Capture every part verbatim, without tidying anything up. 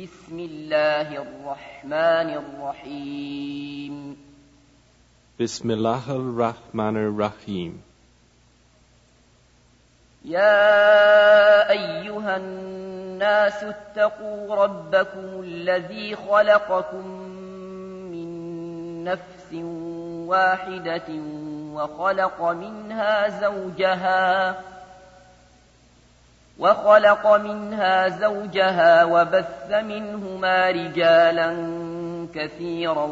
بسم الله الرحمن الرحيم بسم الله الرحمن الرحيم يا أيها الناس اتقوا ربكم الذي خلقكم من نفس واحدة وخلق منها زوجها وخلق منها زوجها وبث منهما رجالا كثيرا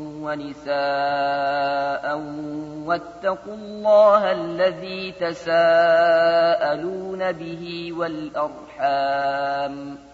ونساء واتقوا الله الذي تساءلون به والأرحام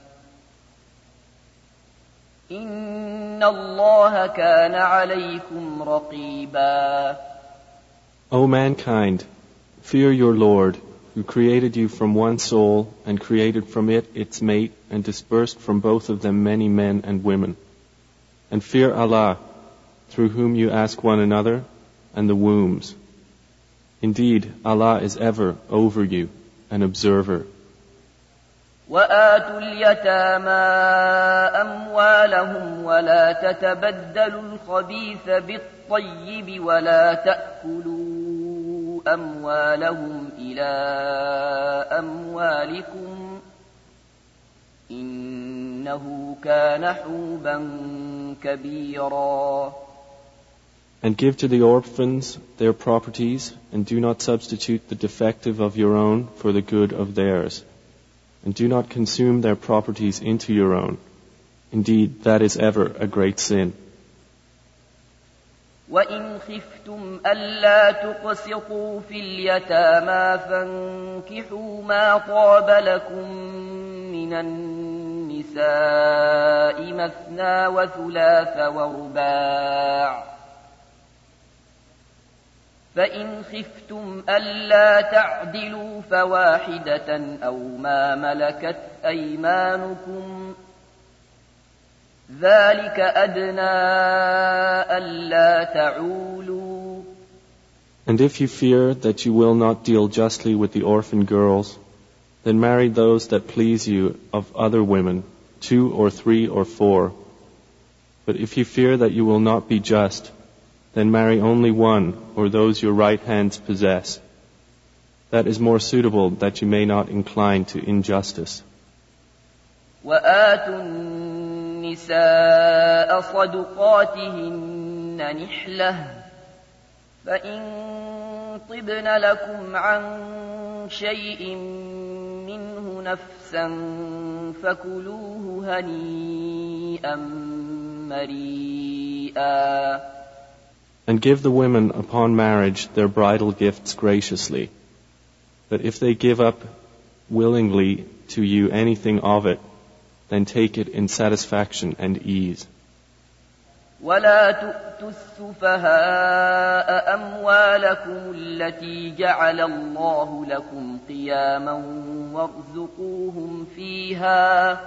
إن الله كان عليكم رقيبا. O mankind, fear your Lord, who created you from one soul and created from it its mate and dispersed from both of them many men and women. And fear Allah, through whom you ask one another, and the wombs. Indeed, Allah is ever over you, an observer. وآتوا اليتامى أموالهم ولا تتبدلوا الخبيث بالطيب ولا تأكلوا أموالهم إلى أموالكم إنه كان حوبا كبيرا. And give to the orphans their properties, and do not substitute the defective of your own for the good of theirs. And do not consume their properties into your own. Indeed, that is ever a great sin. وَإِنْ خِفْتُمْ أَلَّا تُقْسِطُوا فِي الْيَتَامَى فَانكِحُوا مَا طَابَ لَكُم مِّنَ النِّسَاءِ مَثْنَى وَثُلَاثَ وَرُبَاعَ فَإِنْ خِفْتُمْ أَلَّا تَعْدِلُوا فَوَاحِدَةً أَوْ مَا مَلَكَتْ أَيْمَانُكُمْ ذَلِكَ أَدْنَى أَلَّا تَعُولُوا. And if you fear that you will not deal justly with the orphan girls, then marry those that please you of other women, two or three or four. But if you fear that you will not be just, then marry only one or those your right hands possess. That is more suitable, that you may not incline to injustice. وَآتُوا النِّسَاءَ صَدُقَاتِهِنَّ نِحْلَةً فَإِن طِبْنَ لَكُمْ عَن شَيْءٍ مِّنْهُ نَفْسًا فَكُلُوهُ هَنِيئًا مَرِيئًا. And give the women upon marriage their bridal gifts graciously. But if they give up willingly to you anything of it, then take it in satisfaction and ease. وَلَا تُؤْتُوا السُّفَهَاءَ أَمْوَالَكُمُ الَّتِي جَعَلَ اللَّهُ لَكُمْ قِيَامًا وَارْزُقُوهُمْ فِيهَا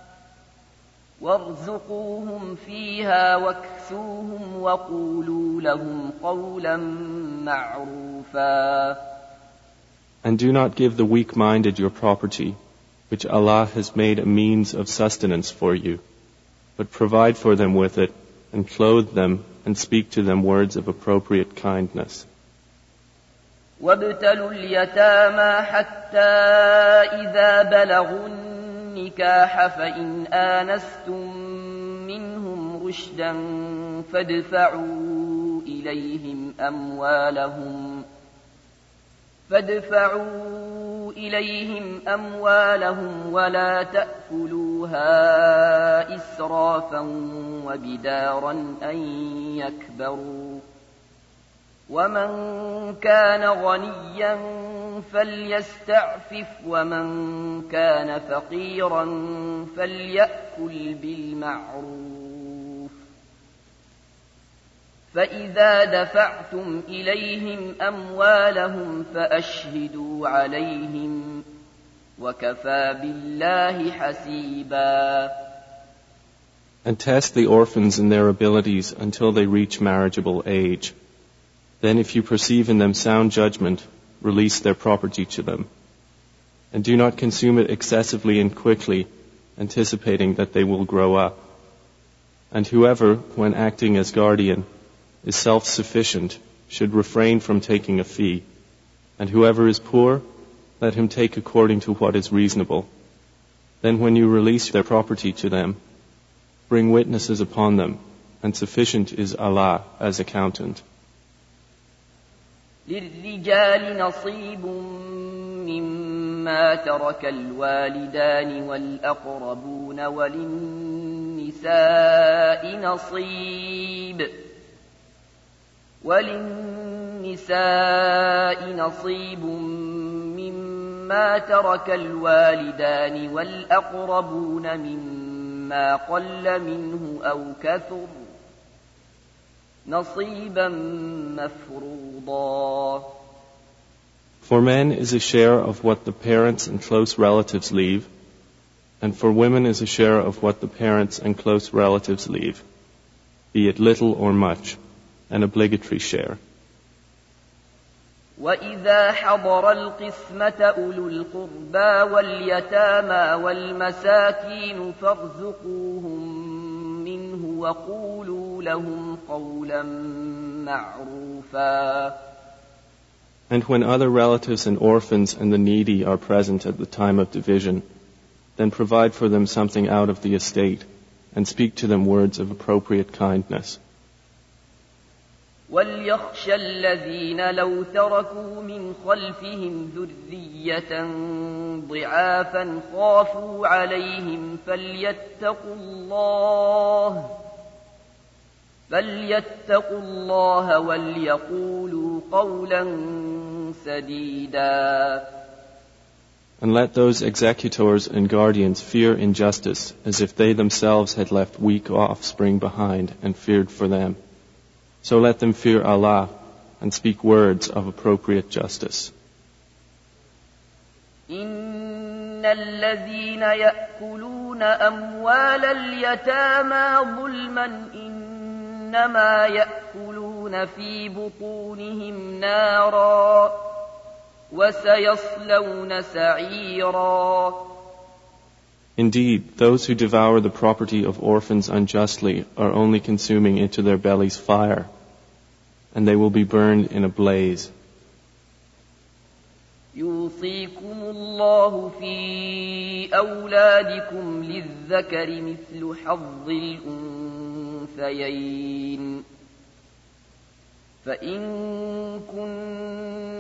وَارْزُقُوهُمْ فِيهَا وَاكْسُوهُمْ وَقُولُوا لَهُمْ قَوْلًا مَعْرُوفًا. And do not give the weak-minded your property, which Allah has made a means of sustenance for you, but provide for them with it, and clothe them, and speak to them words of appropriate kindness. وَابْتَلُوا الْيَتَامَى حَتَّى إِذَا بَلَغُوا النِّكَاحَ فَإِنْ آنَسْتُم مِّنْهُمْ رُشْدًا فَادْفَعُوا إِلَيْهِمْ أَمْوَالَهُمْ فادفعوا إليهم أموالهم ولا تأكلوها إسرافا وبدارا أن يكبروا ومن كان غنيا فليستعفف ومن كان فقيرا فليأكل بالمعروف فإذا دفعتم إليهم أموالهم فأشهدوا عليهم وكفى بالله حسيبا. And test the orphans in their abilities until they reach marriageable age. Then if you perceive in them sound judgment, release their property to them. And do not consume it excessively and quickly, anticipating that they will grow up. And whoever, when acting as guardian, is self-sufficient, should refrain from taking a fee. And whoever is poor, let him take according to what is reasonable. Then when you release their property to them, bring witnesses upon them, and sufficient is Allah as accountant. للرجال نصيب مما ترك الوالدان والأقربون وللنساء نصيب وللنساء نصيب مما ترك الوالدان والأقربون مما قل منه أو كثر نصيبا مفروضا. For men is a share of what the parents and close relatives leave, and for women is a share of what the parents and close relatives leave, be it little or much, an obligatory share. وَإِذَا حَضَرَ الْقِسْمَةَ أُولُو الْقُرْبَى وَالْيَتَامَى وَالْمَسَاكِينُ فَارْزُقُوهُم مِّنْهُ وَقُولُوا لَهُمْ قَوْلًا مَّعْرُوفًا. And when other relatives and orphans and the needy are present at the time of division, then provide for them something out of the estate, and speak to them words of appropriate kindness. وَلْيَخْشَ الَّذِينَ لَوْ تَرَكُوا مِنْ خَلْفِهِمْ ذُرِّيَّةً ضِعَافًا خَافُوا عَلَيْهِمْ فَلْيَتَّقُوا اللَّهَ فَلْيَتَّقُوا اللَّهَ وَلْيَقُولُوا قَوْلًا سَدِيدًا. And let those executors and guardians fear injustice as if they themselves had left weak offspring behind and feared for them. So let them fear Allah and speak words of appropriate justice. إِنَّ الَّذِينَ يَأْكُلُونَ أَمْوَالَ الْيَتَامَى ظُلْمًا إِنَّمَا يَأْكُلُونَ فِي بُطُونِهِمْ نَارًا وَسَيَصْلَوْنَ سَعِيرًا. Indeed, those who devour the property of orphans unjustly are only consuming into their bellies fire, and they will be burned in a blaze. يوصيكم الله في أولادكم للذكر مثل حظ الأنثيين فإن كن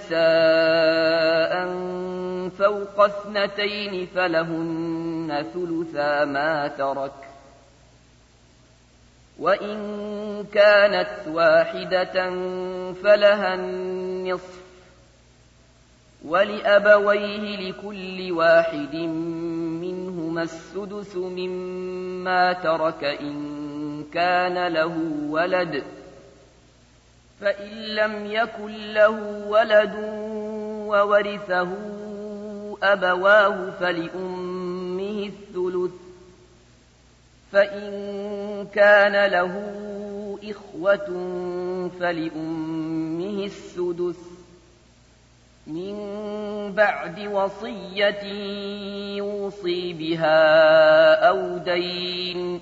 نساء فوق اثنتين فلهن ثلثا ما ترك وإن كانت واحدة فلها النصف ولأبويه لكل واحد منهما السدس مما ترك إن كان له ولد فإن لم يكن له ولد وورثه أبواه فلأمه الثلث فإن كان له إخوة فلأمه السدس من بعد وصية يوصي بها أو دين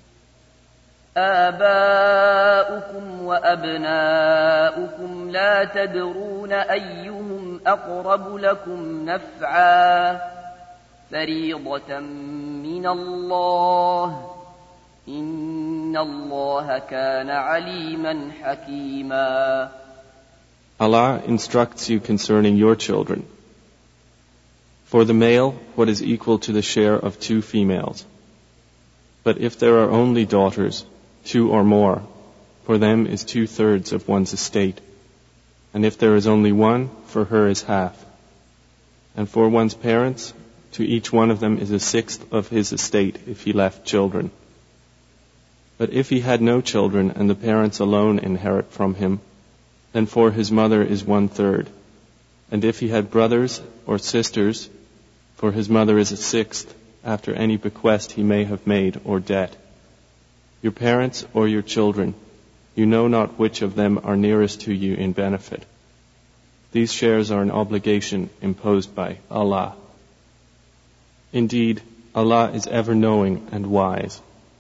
آباؤكم وأبناؤكم لا تدرون أيهم أقرب لكم نفعا فريضة من الله إن الله كان عليما حكيما. Allah instructs you concerning your children. For the male, what is equal to the share of two females. But if there are only daughters, two or more, for them is two-thirds of one's estate. And if there is only one, for her is half. And for one's parents, to each one of them is a sixth of his estate if he left children. But if he had no children and the parents alone inherit from him, then for his mother is one-third. And if he had brothers or sisters, for his mother is a sixth after any bequest he may have made or debt. Your parents or your children, you know not which of them are nearest to you in benefit. These shares are an obligation imposed by Allah. Indeed, Allah is ever knowing and wise.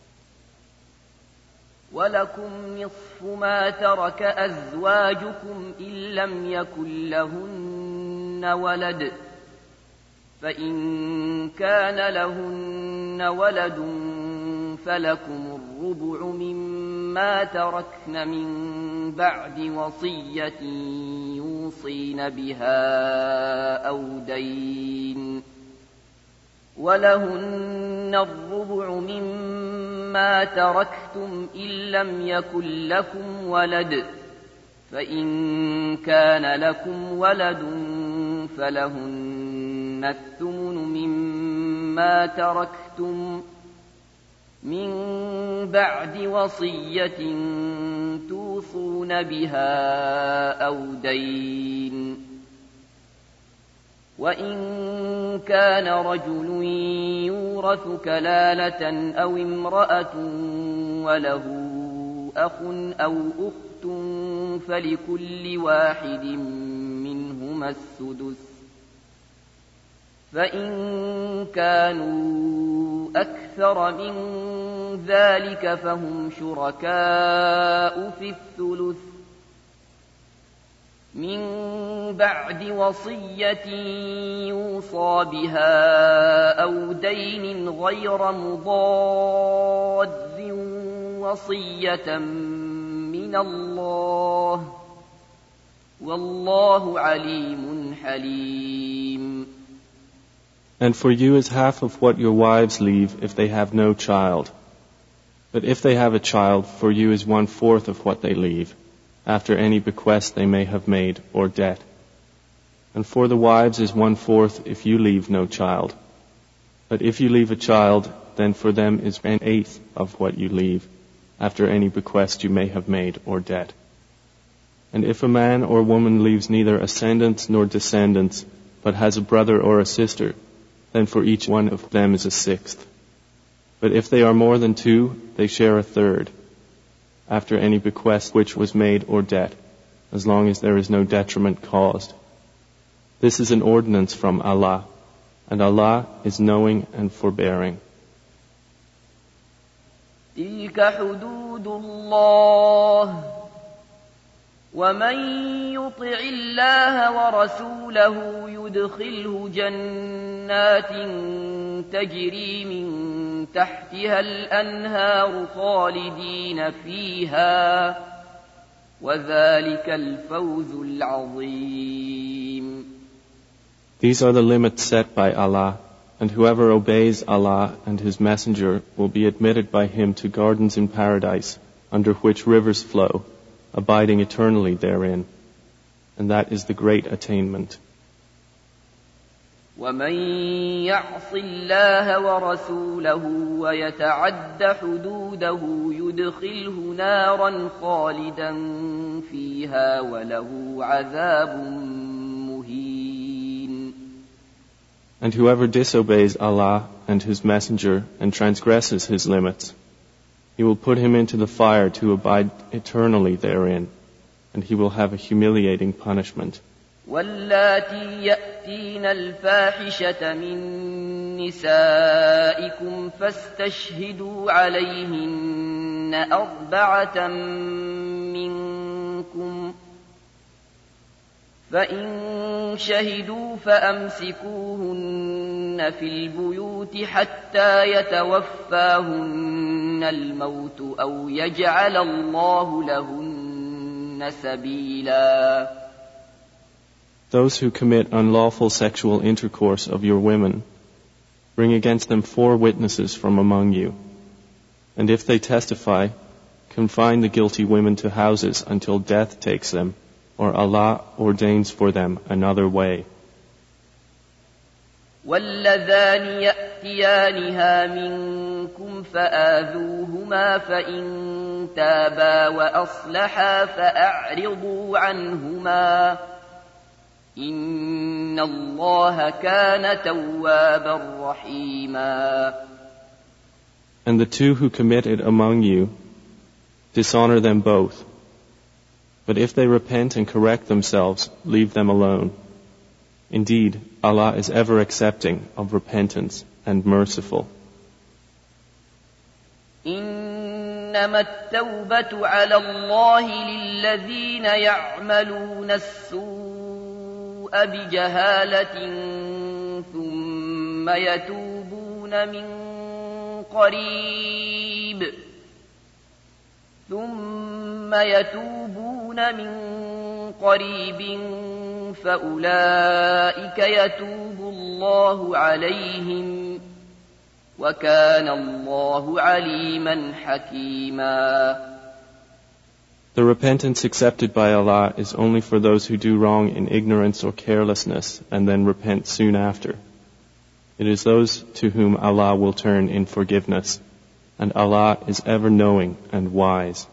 وَلَكُمْ نِصْفُ مَا تَرَكَ أَزْوَاجُكُمْ إِن لَّمْ يَكُن لَّهُنَّ وَلَدٌ فَإِن كَانَ لَهُنَّ وَلَدٌ فَلَكُمُ الرُّبُعُ مِمَّا تَرَكْنَ مِن بَعْدِ وَصِيَّةٍ يُوصِينَ بِهَا أَوْ دَيْنٍ وَلَهُنَّ الرُّبُعُ مِمَّا تَرَكْتُمْ إِن لَّمْ يَكُن لَّكُمْ وَلَدٌ فَإِن كَانَ لَكُمْ وَلَدٌ فَلَهُنَّ الثُّمُنُ مِمَّا تَرَكْتُمْ مِن بَعْدِ وَصِيَّةٍ تُوصُونَ بِهَا أَوْ دَيْنٍ وَإِن كَانَ رَجُلٌ يُورَثُ كَلَالَةً أَوْ امْرَأَةٌ وَلَهُ أَخٌ أَوْ أُخْتٌ فَلِكُلِّ واحد منهما السدس فإن كانوا أكثر من ذلك فهم شركاء في الثلث من بعد وصية يوصى بها أو دين غير مضاد وصية من الله والله عليم حليم. And for you is half of what your wives leave if they have no child. But if they have a child, for you is one-fourth of what they leave, after any bequest they may have made or debt. And for the wives is one-fourth if you leave no child. But if you leave a child, then for them is an eighth of what you leave, after any bequest you may have made or debt. And if a man or woman leaves neither ascendants nor descendants, but has a brother or a sister, then for each one of them is a sixth. But if they are more than two, they share a third, after any bequest which was made or debt, as long as there is no detriment caused. This is an ordinance from Allah, and Allah is knowing and forbearing. تلك حدود الله ومن يطع الله ورسوله يدخله جنات تجري من تحتها الأنهار خالدين فيها وذلك الفوز العظيم. These are the limits set by Allah, and whoever obeys Allah and His Messenger will be admitted by Him to gardens in paradise, under which rivers flow, abiding eternally therein. And that is the great attainment. وَمَن يَعْصِ اللَّهَ وَرَسُولَهُ وَيَتَعَدَّ حُدُودَهُ يُدْخِلْهُ نَارًا خَالِدًا فِيهَا وَلَهُ عَذَابٌ مُهِينٌ. And whoever disobeys Allah and His Messenger and transgresses His limits, He will put him into the fire to abide eternally therein, and he will have a humiliating punishment. وَاللَّاتِي يَأْتِينَ الْفَاحِشَةَ مِن نِّسَائِكُمْ فَاسْتَشْهِدُوا عَلَيْهِنَّ أَرْبَعَةً مِّنكُمْ فَإِن شَهِدُوا فَأَمْسِكُوهُنَّ فِي الْبُيُوتِ حَتَّى يَتَوَفَّاهُنَّ الْمَوْتُ أَوْ يَجْعَلَ اللَّهُ لَهُنَّ سَبِيلًا. Those who commit unlawful sexual intercourse of your women, bring against them four witnesses from among you. And if they testify, confine the guilty women to houses until death takes them, or Allah ordains for them another way. وَاللَّذَانِ يَأْتِيَانِهَا مِنكُمْ فَآذُوهُمَا فَإِن تَابَا وَأَصْلَحَا فَأَعْرِضُوا عَنْهُمَا إِنَّ اللَّهَ كَانَ تَوَّابًا رَحِيمًا. And the two who commit it among you, dishonor them both. But if they repent and correct themselves, leave them alone. Indeed, Allah is ever accepting of repentance and merciful. إنما التوبة على الله للذين يعملون السوء بجهالة ثم يتوبون من قريب ثم يتوبون من قريب فأولئك يتوب الله عليهم وكان الله عليما حكيما. The repentance accepted by Allah is only for those who do wrong in ignorance or carelessness and then repent soon after. It is those to whom Allah will turn in forgiveness, and Allah is ever knowing and wise.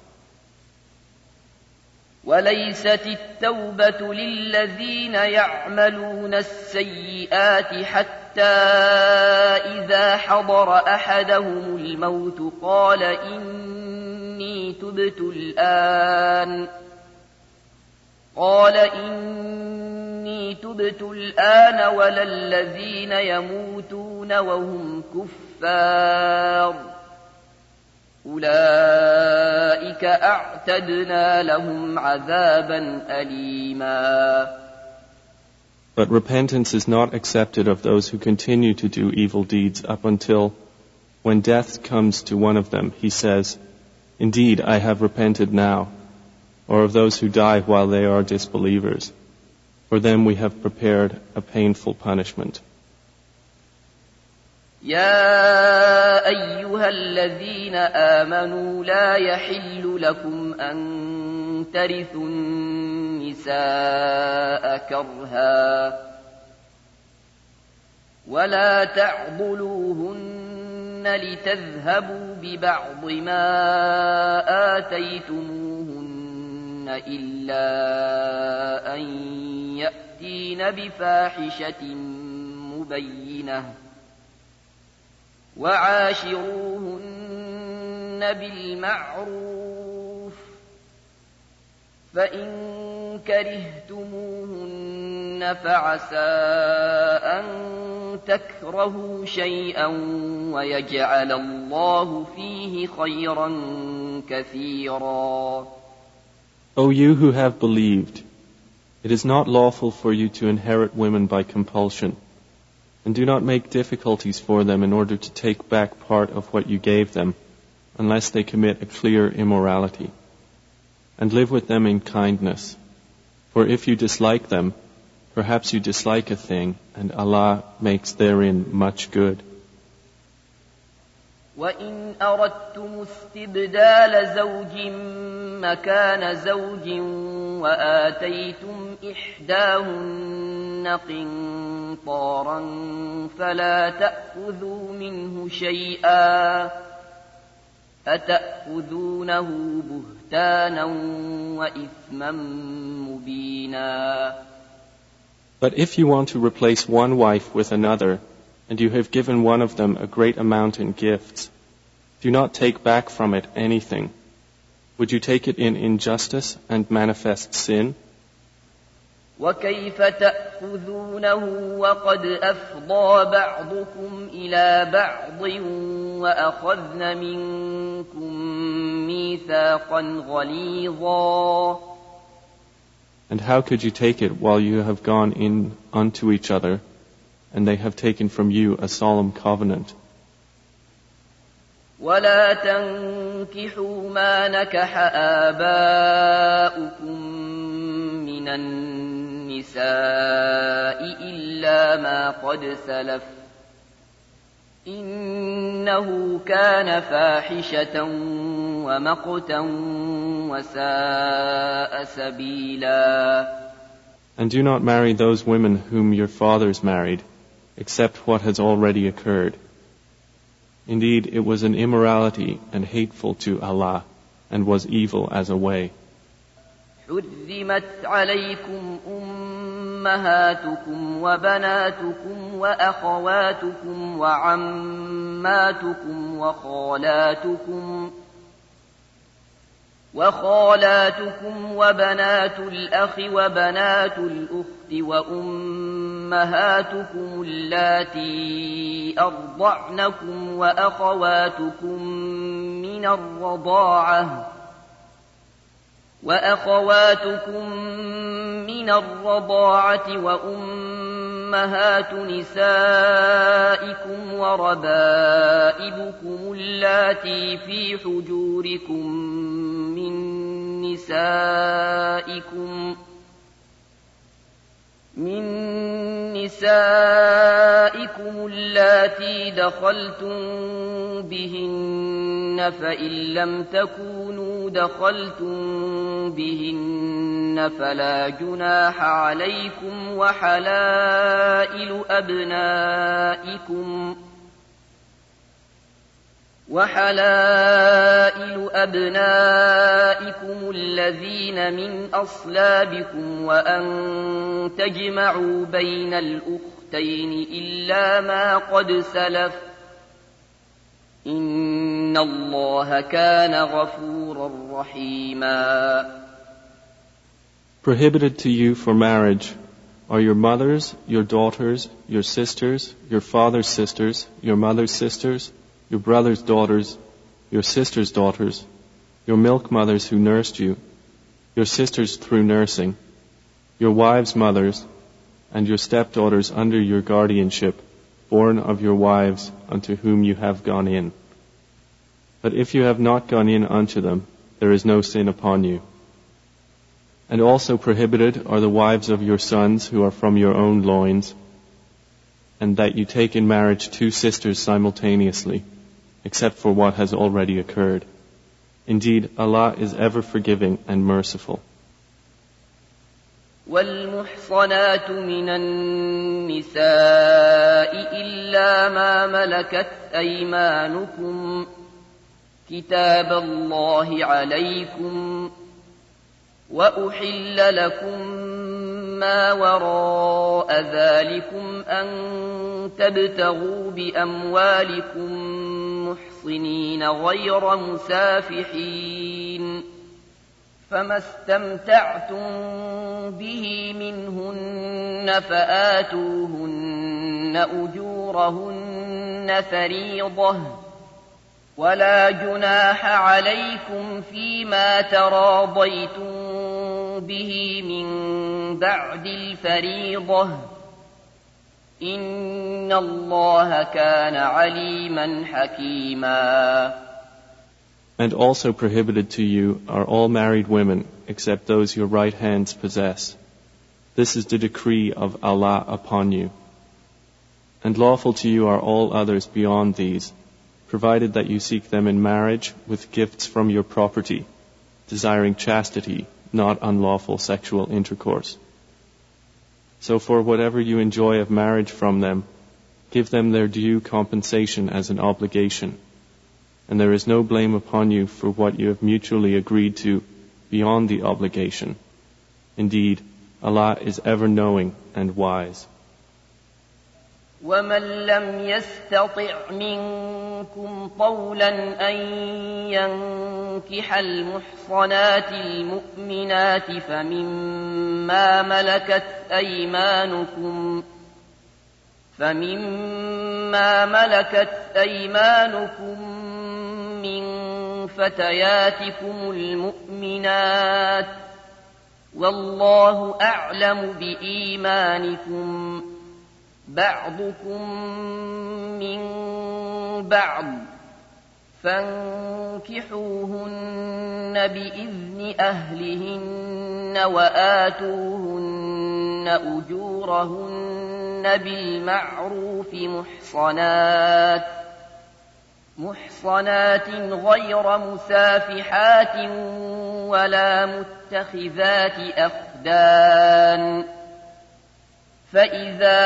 وليست التوبة للذين يعملون السيئات حتى إذا حضر أحدهم الموت قال إني تبت الآن قال إني تبت الآن ولا الذين يموتون وهم كفار أولئك أعتدنا لهم عذابا أليما. But repentance is not accepted of those who continue to do evil deeds up until, when death comes to one of them, he says, "Indeed, I have repented now," or of those who die while they are disbelievers. For them we have prepared a painful punishment. يا أيها الذين آمنوا لا يحل لكم أن ترثوا النساء كرها ولا تعضلوهن لتذهبوا ببعض ما آتيتموهن إلا أن يأتين بفاحشة مبينة وعاشروهن بالمعروف فإن كرهتموهن فعسى أن تكرهوا شيئا ويجعل الله فيه خيرا كثيرا. O you who have believed, it is not lawful for you to inherit women by compulsion, and do not make difficulties for them in order to take back part of what you gave them, unless they commit a clear immorality. And live with them in kindness. For if you dislike them, perhaps you dislike a thing, and Allah makes therein much good. وَإِنْ أَرَدْتُمُ اسْتِبْدَالَ زَوْجٍ مَكَانَ زَوْجٍ وَآتَيْتُمْ إِحْدَاهُنَّ قِنطَارًا فَلَا تَأْخُذُوا مِنْهُ شَيْئًا أَتَأْخُذُونَهُ بُهْتَانًا وَإِثْمًا مُبِينًا. But if you want to replace one wife with another, and you have given one of them a great amount in gifts, do not take back from it anything. Would you take it in injustice and manifest sin? وَكَيْفَ تَأْخُذُونَهُ وَقَدْ أَفْضَى بَعْضُكُمْ إِلَى بَعْضٍ وَأَخَذْنَ مِنْكُمْ مِيثَاقًا غَلِيظًا. And how could you take it while you have gone in unto each other, and they have taken from you a solemn covenant? وَلَا تَنكِحُوا مَا نَكَحَ آبَاؤُكُم مِّنَ النِّسَاءِ إِلَّا مَا قَدْ سَلَفَ إِنَّهُ كَانَ فَاحِشَةً وَمَقْتًا وَسَاءَ سَبِيلًا. And do not marry those women whom your fathers married, except what has already occurred. Indeed, it was an immorality and hateful to Allah, and was evil as a way. حُرِّمَتْ عَلَيْكُمْ أُمَّهَاتُكُمْ وَبَنَاتُكُمْ وَأَخَوَاتُكُمْ وَعَمَّاتُكُمْ وَخَالَاتُكُمْ وخالاتكم وبنات الأخ وبنات الأخت وأمهاتكم أمهاتكم اللاتي أرضعنكم وأخواتكم من الرضاعة وأخواتكم من الرضاعة وأمهات نسائكم وربائبكم اللاتي في حجوركم من نسائكم من نسائكم اللاتي دخلتم بهن فإن لم تكونوا دخلتم بهن فلا جناح عليكم وحلائل أبنائكم وحلائل أبنائكم الذين من أصلابكم وأن تجمعوا بين الأختين إلا ما قد سلف إن الله كان غفورا رحيما. Prohibited to you for marriage are your mothers, your daughters, your sisters, your father's sisters, your mother's sisters, your brother's daughters, your sister's daughters, your milk mothers who nursed you, your sisters through nursing, your wives' mothers, and your stepdaughters under your guardianship, born of your wives unto whom you have gone in. But if you have not gone in unto them, there is no sin upon you. And also prohibited are the wives of your sons who are from your own loins, and that you take in marriage two sisters simultaneously, except for what has already occurred. Indeed, Allah is ever forgiving and merciful. والمحصنات من النساء إلا ما ملكت أيمانكم كتاب الله عليكم وأحل لكم ما وراء ذلكم أن تبتغوا بأموالكم محصنين غير مسافحين فما استمتعتم به منهن فآتوهن أجورهن فريضة ولا جناح عليكم فيما تراضيتم به من بعد الفريضة إن الله كان عليما حكيما. And also prohibited to you are all married women, except those your right hands possess. This is the decree of Allah upon you. And lawful to you are all others beyond these, provided that you seek them in marriage with gifts from your property, desiring chastity, not unlawful sexual intercourse. So for whatever you enjoy of marriage from them, give them their due compensation as an obligation. And there is no blame upon you for what you have mutually agreed to beyond the obligation. Indeed, Allah is ever knowing and wise. ومن لم يستطع منكم طولا أن ينكح المحصنات المؤمنات فمما ملكت أيمانكم فمما ملكت أيمانكم من فتياتكم المؤمنات والله أعلم بإيمانكم بعضكم من بعض فانكحوهن بإذن أهلهن وآتوهن أجورهن بالمعروف محصنات محصنات غير مسافحات ولا متخذات أخدان فإذا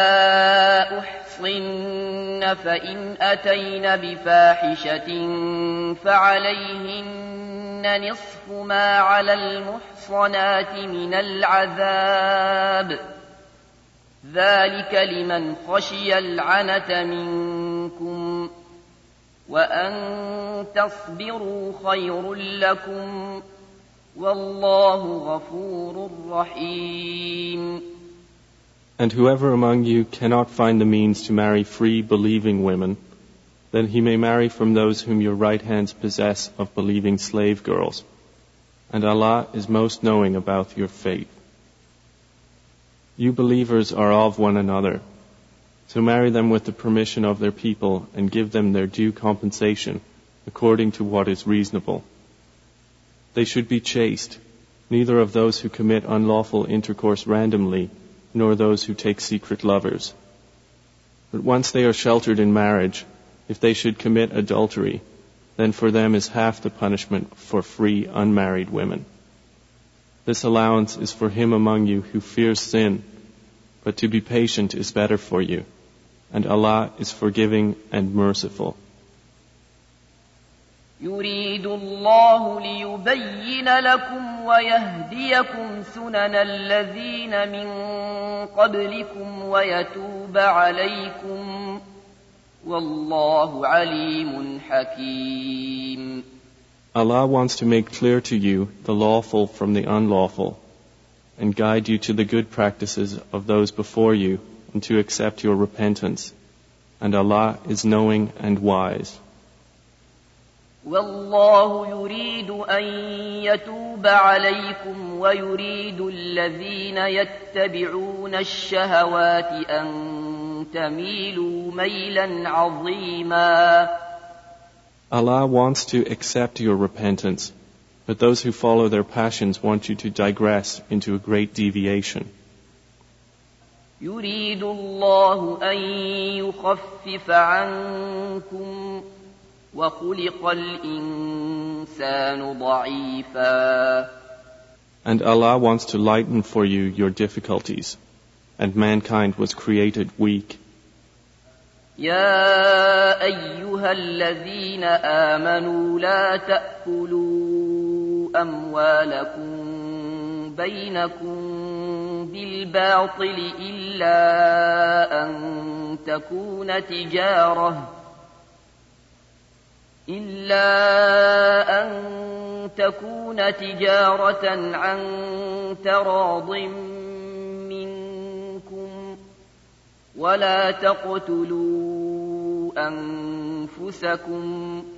أحصن فإن أتين بفاحشة فعليهن نصف ما على المحصنات من العذاب ذلك لمن خشي العنة منكم وأن تصبروا خير لكم والله غفور رحيم. And whoever among you cannot find the means to marry free, believing women, then he may marry from those whom your right hands possess of believing slave girls. And Allah is most knowing about your fate. You believers are of one another, so marry them with the permission of their people and give them their due compensation according to what is reasonable. They should be chaste, neither of those who commit unlawful intercourse randomly, nor those who take secret lovers. But once they are sheltered in marriage, if they should commit adultery, then for them is half the punishment for free unmarried women. This allowance is for him among you who fears sin, but to be patient is better for you, and Allah is forgiving and merciful. يريد الله ليبين لكم ويهديكم سنن الذين من قبلكم ويتوب عليكم والله عليم حكيم. Allah wants to make clear to you the lawful from the unlawful and guide you to the good practices of those before you and to accept your repentance. And Allah is knowing and wise. والله يريد أن يتوب عليكم ويريد الذين يتبعون الشهوات أن تميلوا ميلا عظيما. Allah wants to accept your repentance, but those who follow their passions want you to digress into a great deviation. يريد الله أن يخفف عنكم وخلق الإنسان ضعيفا. And Allah wants to lighten for you your difficulties, and mankind was created weak. يا أيها الذين آمنوا لا تأكلوا أموالكم بينكم بالباطل إلا أن تكون تجارة إلا أن تكون تجارة عن تراض منكم ولا تقتلوا أنفسكم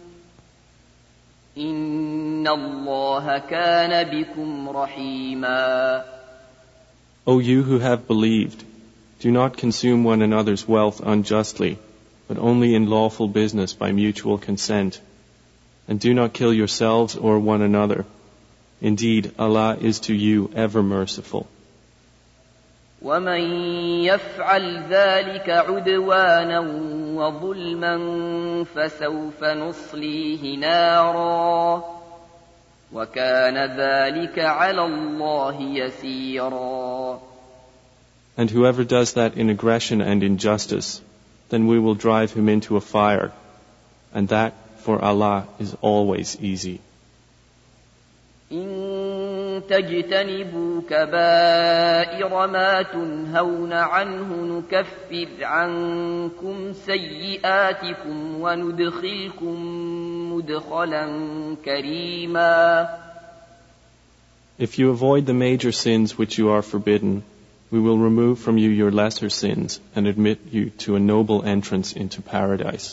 إن الله كان بكم رحيما. O you who have believed, do not consume one another's wealth unjustly, but only in lawful business by mutual consent. And do not kill yourselves or one another. Indeed, Allah is to you ever merciful. ومن يفعل ذلك عدوانا وظلما فسوف نصليه نارا وكان ذلك على الله يسيرا. And whoever does that in aggression and injustice, then we will drive him into a fire, and that for Allah is always easy. إن تجتنبوا كبائر ما تنهون عنه نكفر عنكم سيئاتكم وندخلكم مدخلا كريما. If you avoid the major sins which you are forbidden, we will remove from you your lesser sins and admit you to a noble entrance into paradise.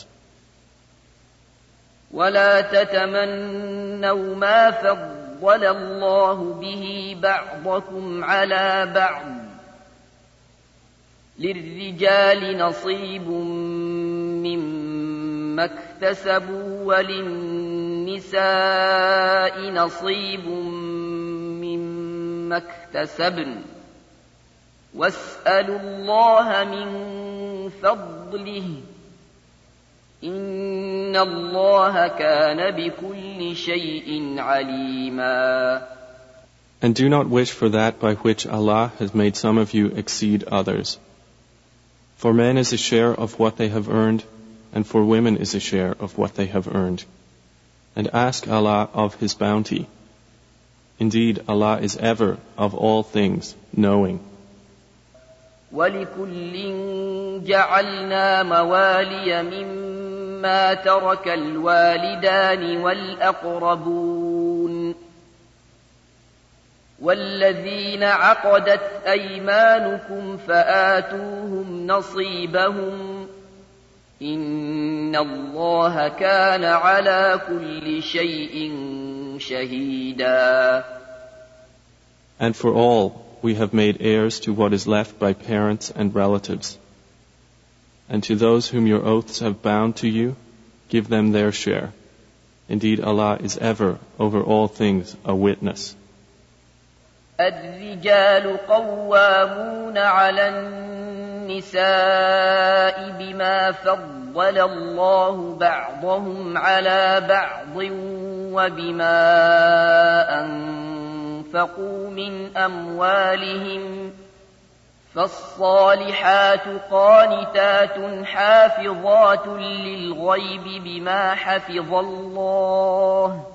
ولا تتمنوا ما فضل الله به بعضكم على بعض للرجال نصيب مما اكتسبوا وللنساء نصيب مما اكتسبن واسألوا الله من فضله إن الله كان بكل شيء عليما. And do not wish for that by which Allah has made some of you exceed others. For men is a share of what they have earned, and for women is a share of what they have earned. And ask Allah of His bounty. Indeed, Allah is ever, of all things, knowing. وَلِكُلٍّ جَعَلْنَا مَوَالِيَ مِمَّا تَرَكَ الْوَالِدَانِ وَالْأَقْرَبُونَ والذين عقدت أيمانكم فآتوهم نصيبهم إن الله كان على كل شيء شهيدا. And for all, we have made heirs to what is left by parents and relatives. And to those whom your oaths have bound to you, give them their share. Indeed, Allah is ever, over all things, a witness. الرجال قوامون على النساء بما فضل الله بعضهم على بعض وبما أنفقوا من أموالهم فالصالحات قانتات حافظات للغيب بما حفظ الله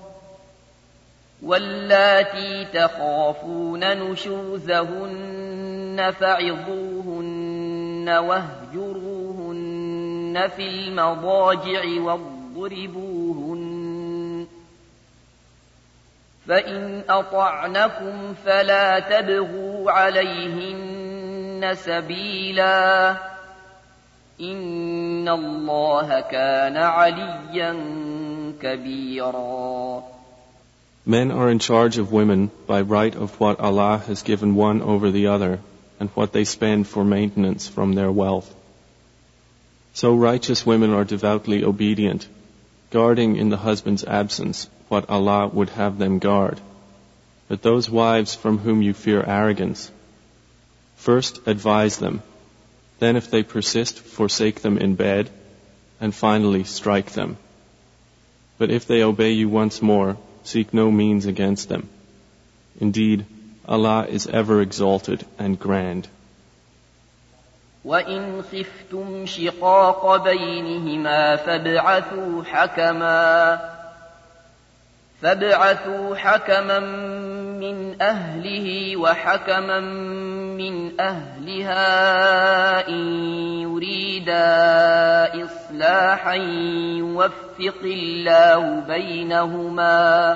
واللاتي تخافون نشوزهن فعظوهن واهجروهن في المضاجع واضربوهن فإن أطعنكم فلا تبغوا عليهن سبيلا إن الله كان عليا كبيرا. Men are in charge of women by right of what Allah has given one over the other and what they spend for maintenance from their wealth. So righteous women are devoutly obedient, guarding in the husband's absence what Allah would have them guard. But those wives from whom you fear arrogance, first advise them, then if they persist, forsake them in bed, and finally strike them. But if they obey you once more, seek no means against them. Indeed, Allah is ever exalted and grand. وَإِنْ خِفْتُمْ شِقَاقَ بَيْنِهِمَا فَابْعَثُوا حَكَمًا فَابْعَثُوا حَكَمًا مِّنْ أَهْلِهِ وَحَكَمًا مِّنْ أَهْلِهَا إِنْ يُرِيدَا إِصْلَاحًا يُوَفِّقِ اللَّهُ بَيْنَهُمَا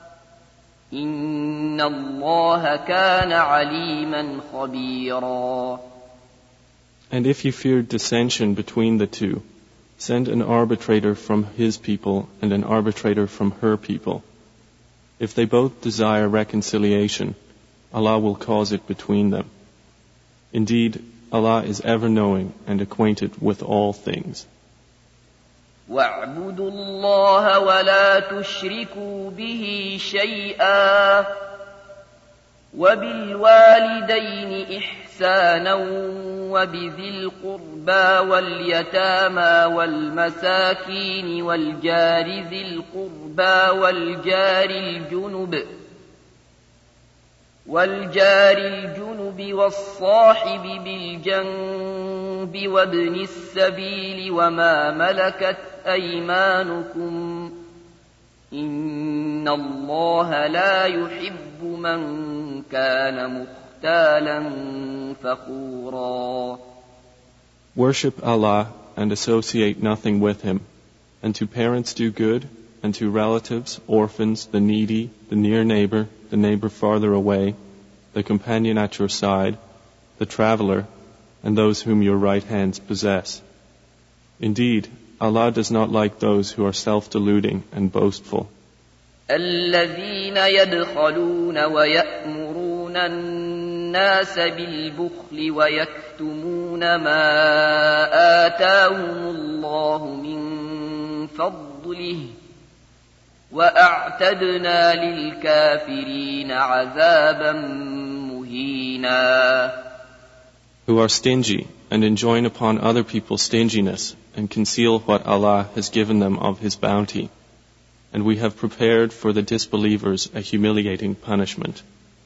إِنَّ اللَّهَ كَانَ عَلِيمًا خَبِيرًا. And if you fear dissension between the two, send an arbitrator from his people and an arbitrator from her people. If they both desire reconciliation, Allah will cause it between them. Indeed, Allah is ever knowing and acquainted with all things. وَاعْبُدُوا اللَّهَ وَلَا تُشْرِكُوا بِهِ شَيْئًا وَبِالْوَالِدَيْنِ إِحْسَانًا وَبِذِي الْقُرْبَى وَالْيَتَامَى وَالْمَسَاكِينِ وَالْجَارِ ذِي الْقُرْبَى وَالْجَارِ الْجُنُبِ وَالْجَارِ الْجُنُبِ وَالصَّاحِبِ بِالْجَنبِ وَابْنِ السَّبِيلِ وَمَا مَلَكَتْ أَيْمَانُكُمْ إِنَّ اللَّهَ لَا يُحِبُّ مَنْ كَانَ مُخْتَالًا فَخُورًا. Worship Allah and associate nothing with Him, and to parents do good, and to relatives, orphans, the needy, the near neighbor, the neighbor farther away, the companion at your side, the traveler, and those whom your right hands possess. Indeed, Allah does not like those who are self-deluding and boastful. الذين يبخلون ويأمرون الناس بالبخل ويكتمون ما آتاهم الله من فضله وأعتدنا للكافرين عذابا مهينا. Who are stingy and enjoin upon other people stinginess and conceal what Allah has given them of His bounty. And we have prepared for the disbelievers a humiliating punishment.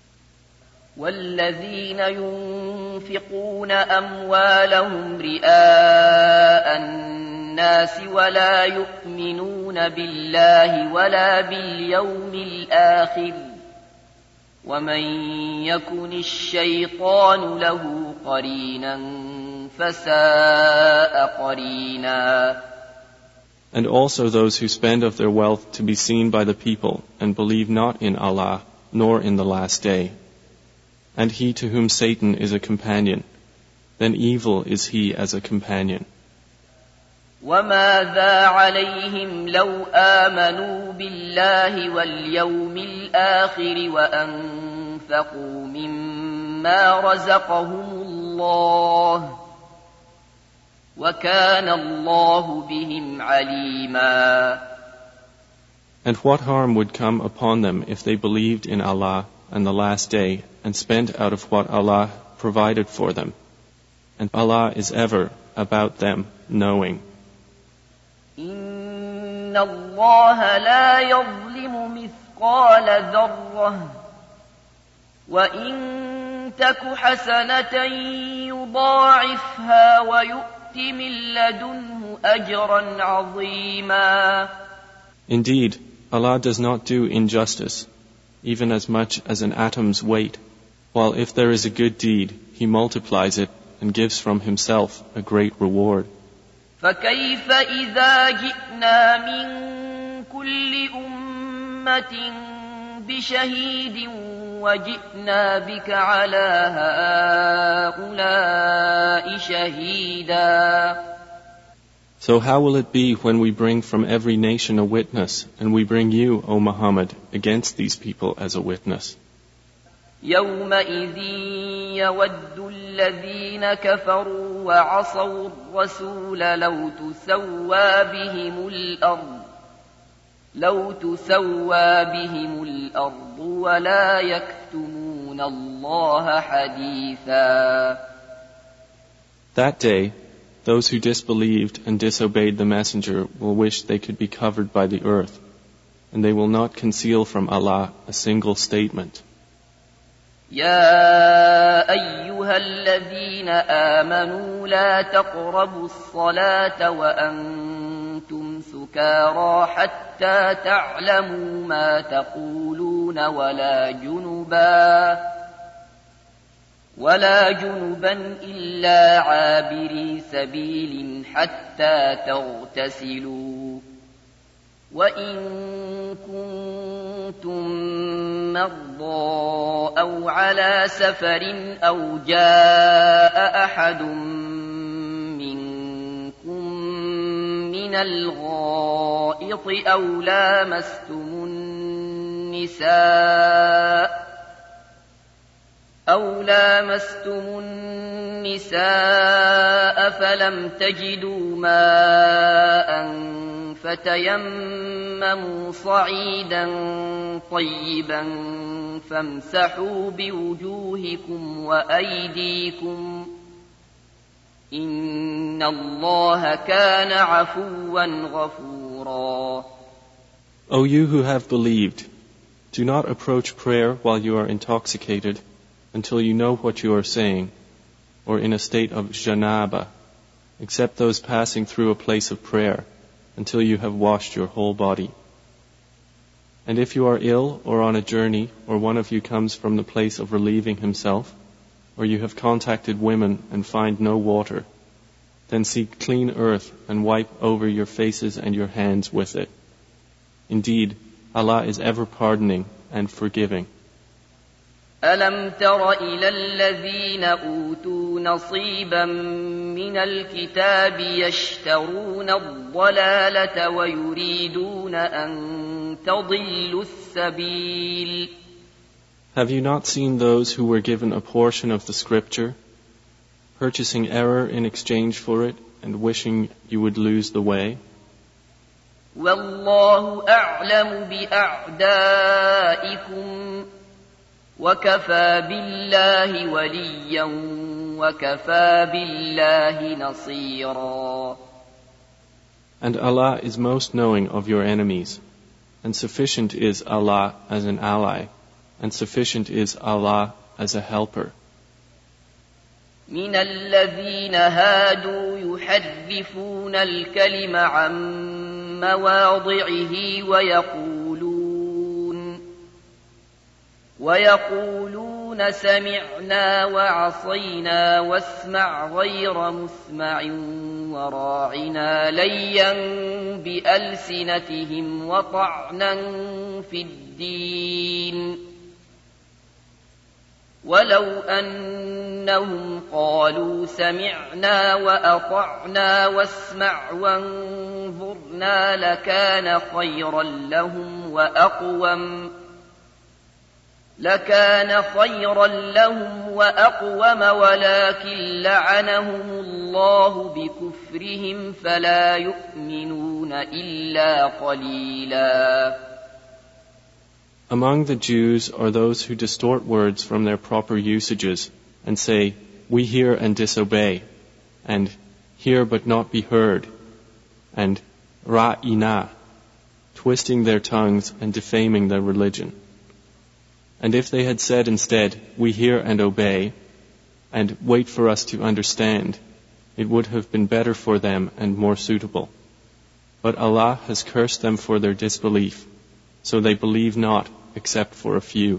والذين ينفقون أموالهم رئاء الناس ولا يؤمنون بالله ولا باليوم الآخر ومن يكن الشيطان له قرينا فساء قرينا. And also those who spend of their wealth to be seen by the people and believe not in Allah nor in the last day. and he to whom Satan is a companion, then evil is he as a companion. وماذا عليهم لو آمنوا بالله واليوم الآخر وأنفقوا مما رزقهم الله وكان الله بهم عليما. And what harm would come upon them if they believed in Allah and the last day and spent out of what Allah provided for them? And Allah is ever about them knowing. إن الله لا يظلم مثقال ذرة وإن تك حسنة يضاعفها ويؤت من لدنه أجرا عظيما. Indeed, Allah does not do injustice, even as much as an atom's weight, while if there is a good deed, He multiplies it and gives from Himself a great reward. فكيف إذا جئنا من كل أمة بشهيد وجئنا بك على هؤلاء شهيدا. So how will it be when we bring from every nation a witness, and we bring you, O Muhammad, against these people as a witness? يومئذ يود الذين كفروا وعصوا الرسول لو تسوى بهم الأرض لو تسوى بهم الأرض ولا يكتمون الله حديثا. That day, those who disbelieved and disobeyed the Messenger will wish they could be covered by the earth, and they will not conceal from Allah a single statement. يا أيها الذين آمنوا لا تقربوا الصلاة وأنتم سكارى حتى تعلموا ما تقولون ولا جنبا ولا جنبا إلا عابري سبيل حتى تغتسلوا وإن كنتم مرضى أو على سفر أو جاء أحد منكم من الغائط أو لامستم النساء أو لامستم النساء فلم تجدوا ماء فتيمموا صعيدا طيبا فامسحوا بوجوهكم وأيديكم إن الله كان عفوا غفورا. O you who have believed, do not approach prayer while you are intoxicated until you know what you are saying, or in a state of janaba, except those passing through a place of prayer, until you have washed your whole body. And if you are ill or on a journey, or one of you comes from the place of relieving himself, or you have contacted women and find no water, then seek clean earth and wipe over your faces and your hands with it. Indeed, Allah is ever pardoning and forgiving. ألم تر إلى الذين أوتوا نصيبا من الكتاب يشترون الضلالة ويريدون أن تضلوا السبيل. Have you not seen those who were given a portion of the scripture, purchasing error in exchange for it and wishing you would lose the way? والله أعلم بأعدائكم وكفى بالله وليا وكفى بالله نصيرا. And Allah is most knowing of your enemies, and sufficient is Allah as an ally, and sufficient is Allah as a helper. من الذين هادوا يحرفون الكلم عن مواضعه ويقولون ويقولون سمعنا وعصينا واسمع غير مسمع وراعنا ليا بألسنتهم وطعنا في الدين ولو أنهم قالوا سمعنا وأطعنا واسمع وانظرنا لكان خيرا لهم وأقوم لكان خيرا لهم وأقوم ولكن لعنهم الله بكفرهم فلا يؤمنون إلا قليلا. Among the Jews are those who distort words from their proper usages and say, we hear and disobey, and hear but not be heard, and ra'ina, twisting their tongues and defaming their religion. And if they had said instead, we hear and obey, and wait for us to understand, it would have been better for them and more suitable. But Allah has cursed them for their disbelief, so they believe not except for a few.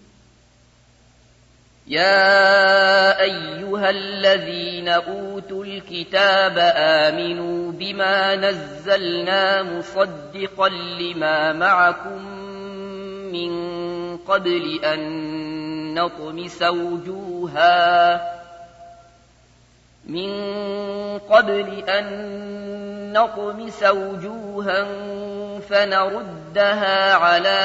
يا أيها الذين أوتوا الكتاب آمنوا بما نزلنا مصدقا لما معكم من قبل أن نطمس وجوها من قبل أن نطمس وجوها فنردها على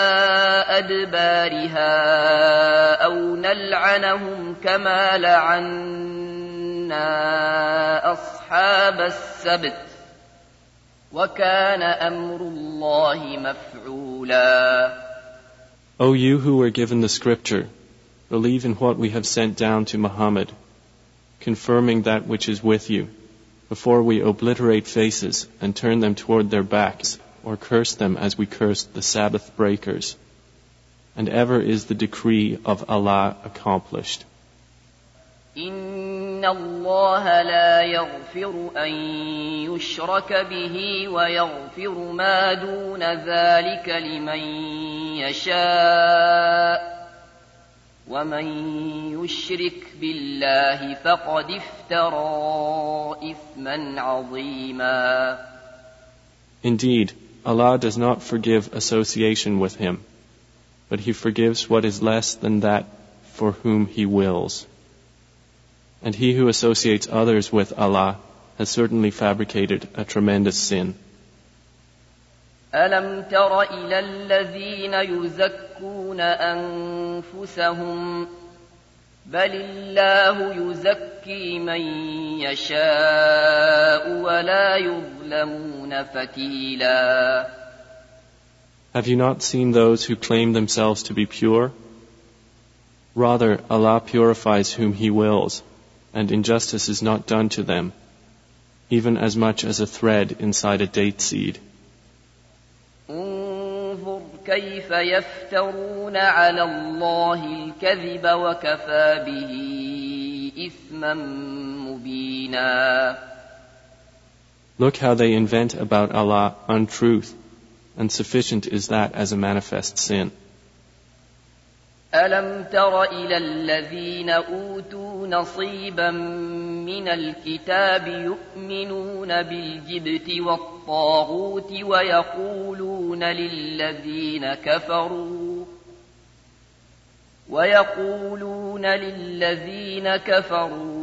أدبارها أو نلعنهم كما لعنا أصحاب السبت وكان أمر الله مفعولا. O you who were given the scripture, believe in what we have sent down to Muhammad, confirming that which is with you, before we obliterate faces and turn them toward their backs, or curse them as we cursed the Sabbath breakers. And ever is the decree of Allah accomplished. إن الله لا يغفر أن يشرك به ويغفر ما دون ذلك لمن يشاء ومن يشرك بالله فقد افترى إثما عظيما. Indeed, Allah does not forgive association with Him, but He forgives what is less than that for whom He wills. And he who associates others with Allah has certainly fabricated a tremendous sin. ألم تر إلى الذين يزكون أنفسهم بل الله يزكي من يشاء ولا يظلمون فتيلا. Have you not seen those who claim themselves to be pure? Rather, Allah purifies whom He wills, and injustice is not done to them, even as much as a thread inside a date seed. انظر كيف يفترون على الله الكذب وكفى به إثما مبينا. Look how they invent about Allah untruth, and sufficient is that as a manifest sin. ألم تر إلى الذين أوتوا نصيبا من الكتاب يؤمنون بالجبت والطاغوت ويقولون للذين كفروا ويقولون للذين كفروا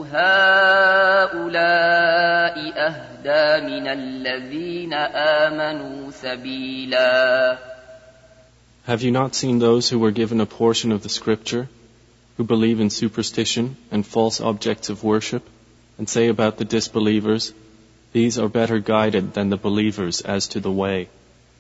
هؤلاء أهدى من الذين آمنوا سبيلا. Have you not seen those who were given a portion of the scripture, who believe in superstition and false objects of worship, and say about the disbelievers, these are better guided than the believers as to the way?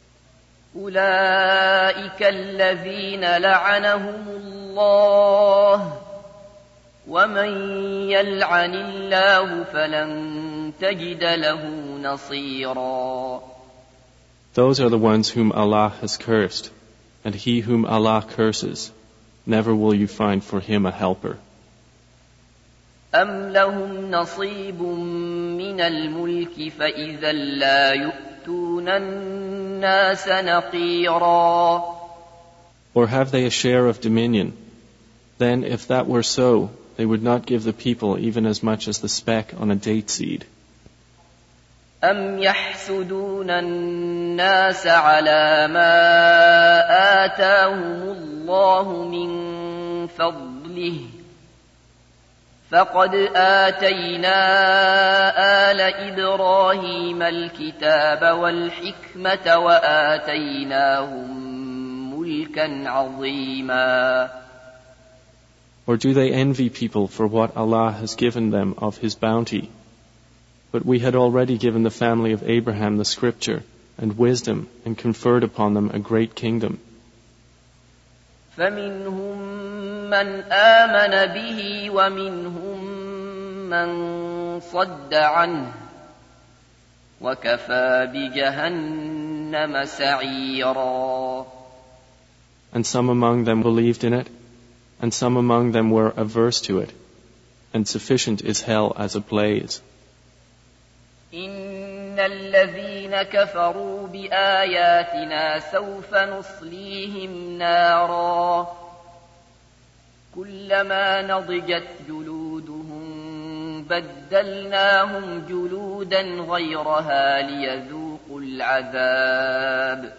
أولئك الذين لعنهم الله ومن يلعن الله فلن تجد له نصيرا. Those are the ones whom Allah has cursed. And he whom Allah curses, never will you find for him a helper. أم لهم نصيب من الملك فإذا لا يؤتون الناس نقيرا. Or have they a share of dominion? Then if that were so, they would not give the people even as much as the speck on a date seed. أم يحسدون الناس على ما آتاهم الله من فضله رسله فقد آتينا آل إبراهيم الكتاب والحكمة وآتيناهم ملكا عظيما. Or do they envy people for what Allah has given them of His bounty? But we had already given the family of Abraham the scripture and wisdom and conferred upon them a great kingdom. فمنهم من آمن به ومنهم من صد عنه وكفى بجهنم سعيرا. And some among them believed in it, and some among them were averse to it, and sufficient is hell as a blaze. إن الذين كفروا بآياتنا سوف نصليهم نارا كلما نضجت جلودهم بدلناهم جلودا غيرها ليذوقوا العذاب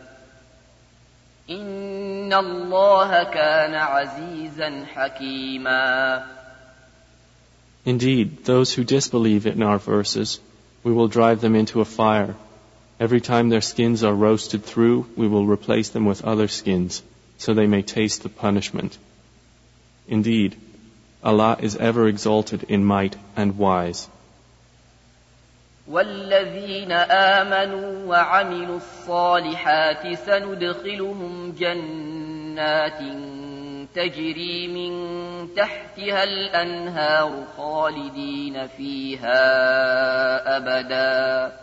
إن الله كان عزيزا حكيما. Indeed, those who disbelieve in our verses, we will drive them into a fire. Every time their skins are roasted through, we will replace them with other skins, so they may taste the punishment. Indeed, Allah is ever exalted in might and wise. والذين آمنوا وعملوا الصالحات سندخلهم جنات تجري من تحتها الأنهار خالدين فيها أبدا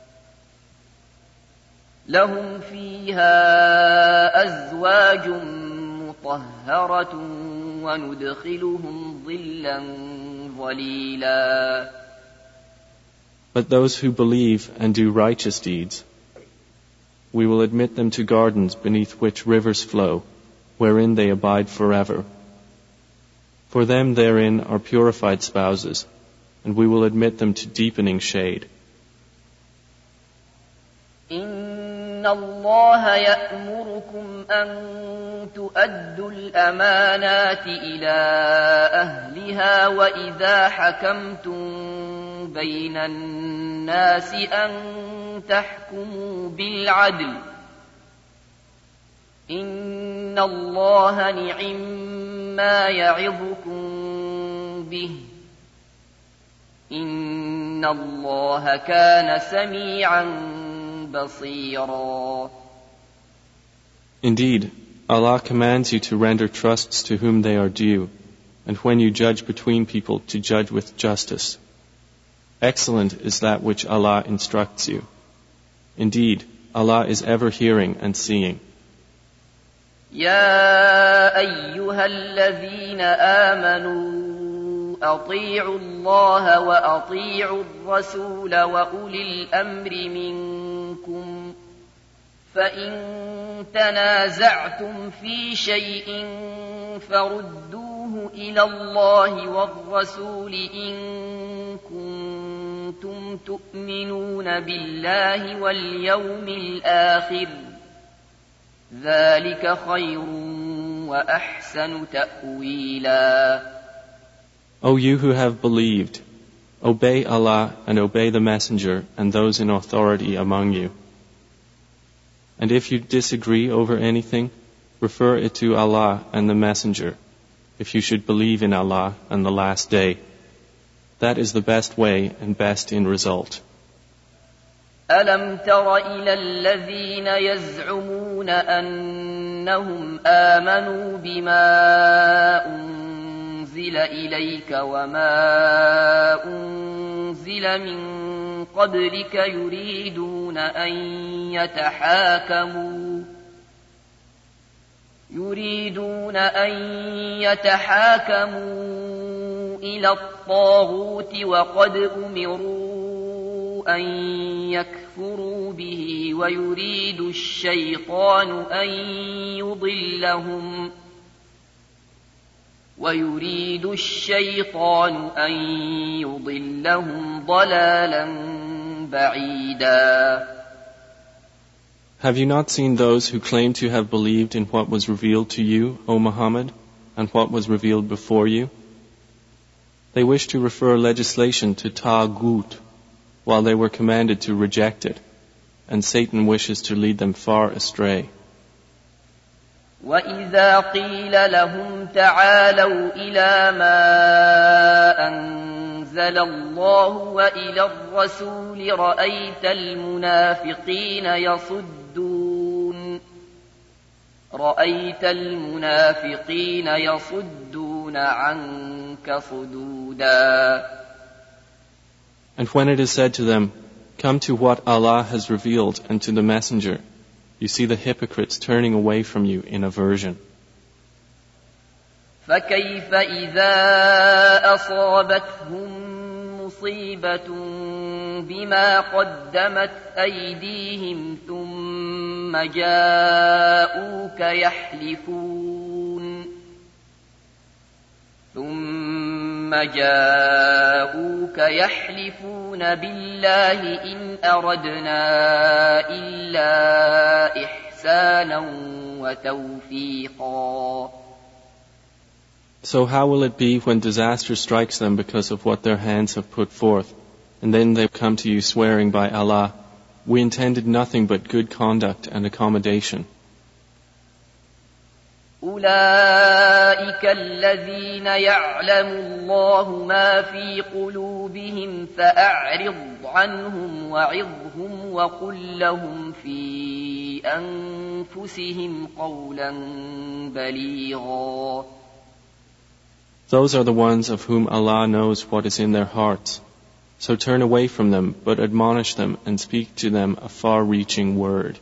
لهم فيها أزواج مطهرة وندخلهم ظلا ظليلا. But those who believe and do righteous deeds, we will admit them to gardens beneath which rivers flow, wherein they abide forever. For them therein are purified spouses, and we will admit them to deepening shade. إن الله يأمركم أن تؤدوا الأمانات إلى أهلها وإذا حكمتم بين الناس أن تحكموا بالعدل إن الله نعم ما يعظكم به إن الله كان سميعا بصيرا. Indeed, Allah commands you to render trusts to whom they are due, and when you judge between people to judge with justice. Excellent is that which Allah instructs you. Indeed, Allah is ever hearing and seeing. يا أيها الذين آمنوا أطيعوا الله وأطيعوا الرسول وأولي الأمر منكم فإن تنازعتم في شيء فردوه إلى الله والرسول إن كنتم تؤمنون بالله واليوم الآخر ذلك خير وأحسن تأويلا. O you who have believed, obey Allah and obey the Messenger and those in authority among you. And if you disagree over anything, refer it to Allah and the Messenger, if you should believe in Allah and the Last Day. That is the best way and best in result. ألم تر إلى الذين يزعمون أنهم آمنوا بما أنزل إليك وما أنزل من قبلك يريدون أن يتحاكموا يريدون أن يتحاكموا إلى الطاغوت وقد أمروا أن يكفروا به ويريد الشيطان أن يضلهم ويريد الشيطان أن يضلهم ضلالا بعيدا. Have you not seen those who claim to have believed in what was revealed to you, O Muhammad, and what was revealed before you? They wish to refer legislation to Taghut, while they were commanded to reject it, and Satan wishes to lead them far astray. وَإِذَا قِيلَ لَهُمْ تَعَالَوْا إِلَى مَا أَنزَلَ اللَّهُ وَإِلَى الرَّسُولِ رَأَيْتَ الْمُنَافِقِينَ يَصُدُّونَ رَأَيْتَ الْمُنَافِقِينَ يَصُدُّونَ عَنكَ صُدُودًا. And when it is said to them, "Come to what Allah has revealed and to the Messenger," you see the hypocrites turning away from you in aversion. فَكَيْفَ إِذَا أَصَابَتْهُم مُّصِيبَةٌ بِمَا قَدَّمَتْ أَيْدِيهِمْ ثُمَّ جَاءُوكَ يَحْلِفُونَ ثُمَّ جَاءُوكَ يَحْلِفُونَ بِاللَّهِ إِنْ أَرَدْنَا إِلَّا إِحْسَانًا وَتَوْفِيقًا. So how will it be when disaster strikes them because of what their hands have put forth, and then they come to you swearing by Allah, "We intended nothing but good conduct and accommodation." أولئك الذين يعلم الله ما في قلوبهم فأعرض عنهم وعظهم وقل لهم في أنفسهم قولا بليغا. Those are the ones of whom Allah knows what is in their hearts. So turn away from them, but admonish them and speak to them a far-reaching word.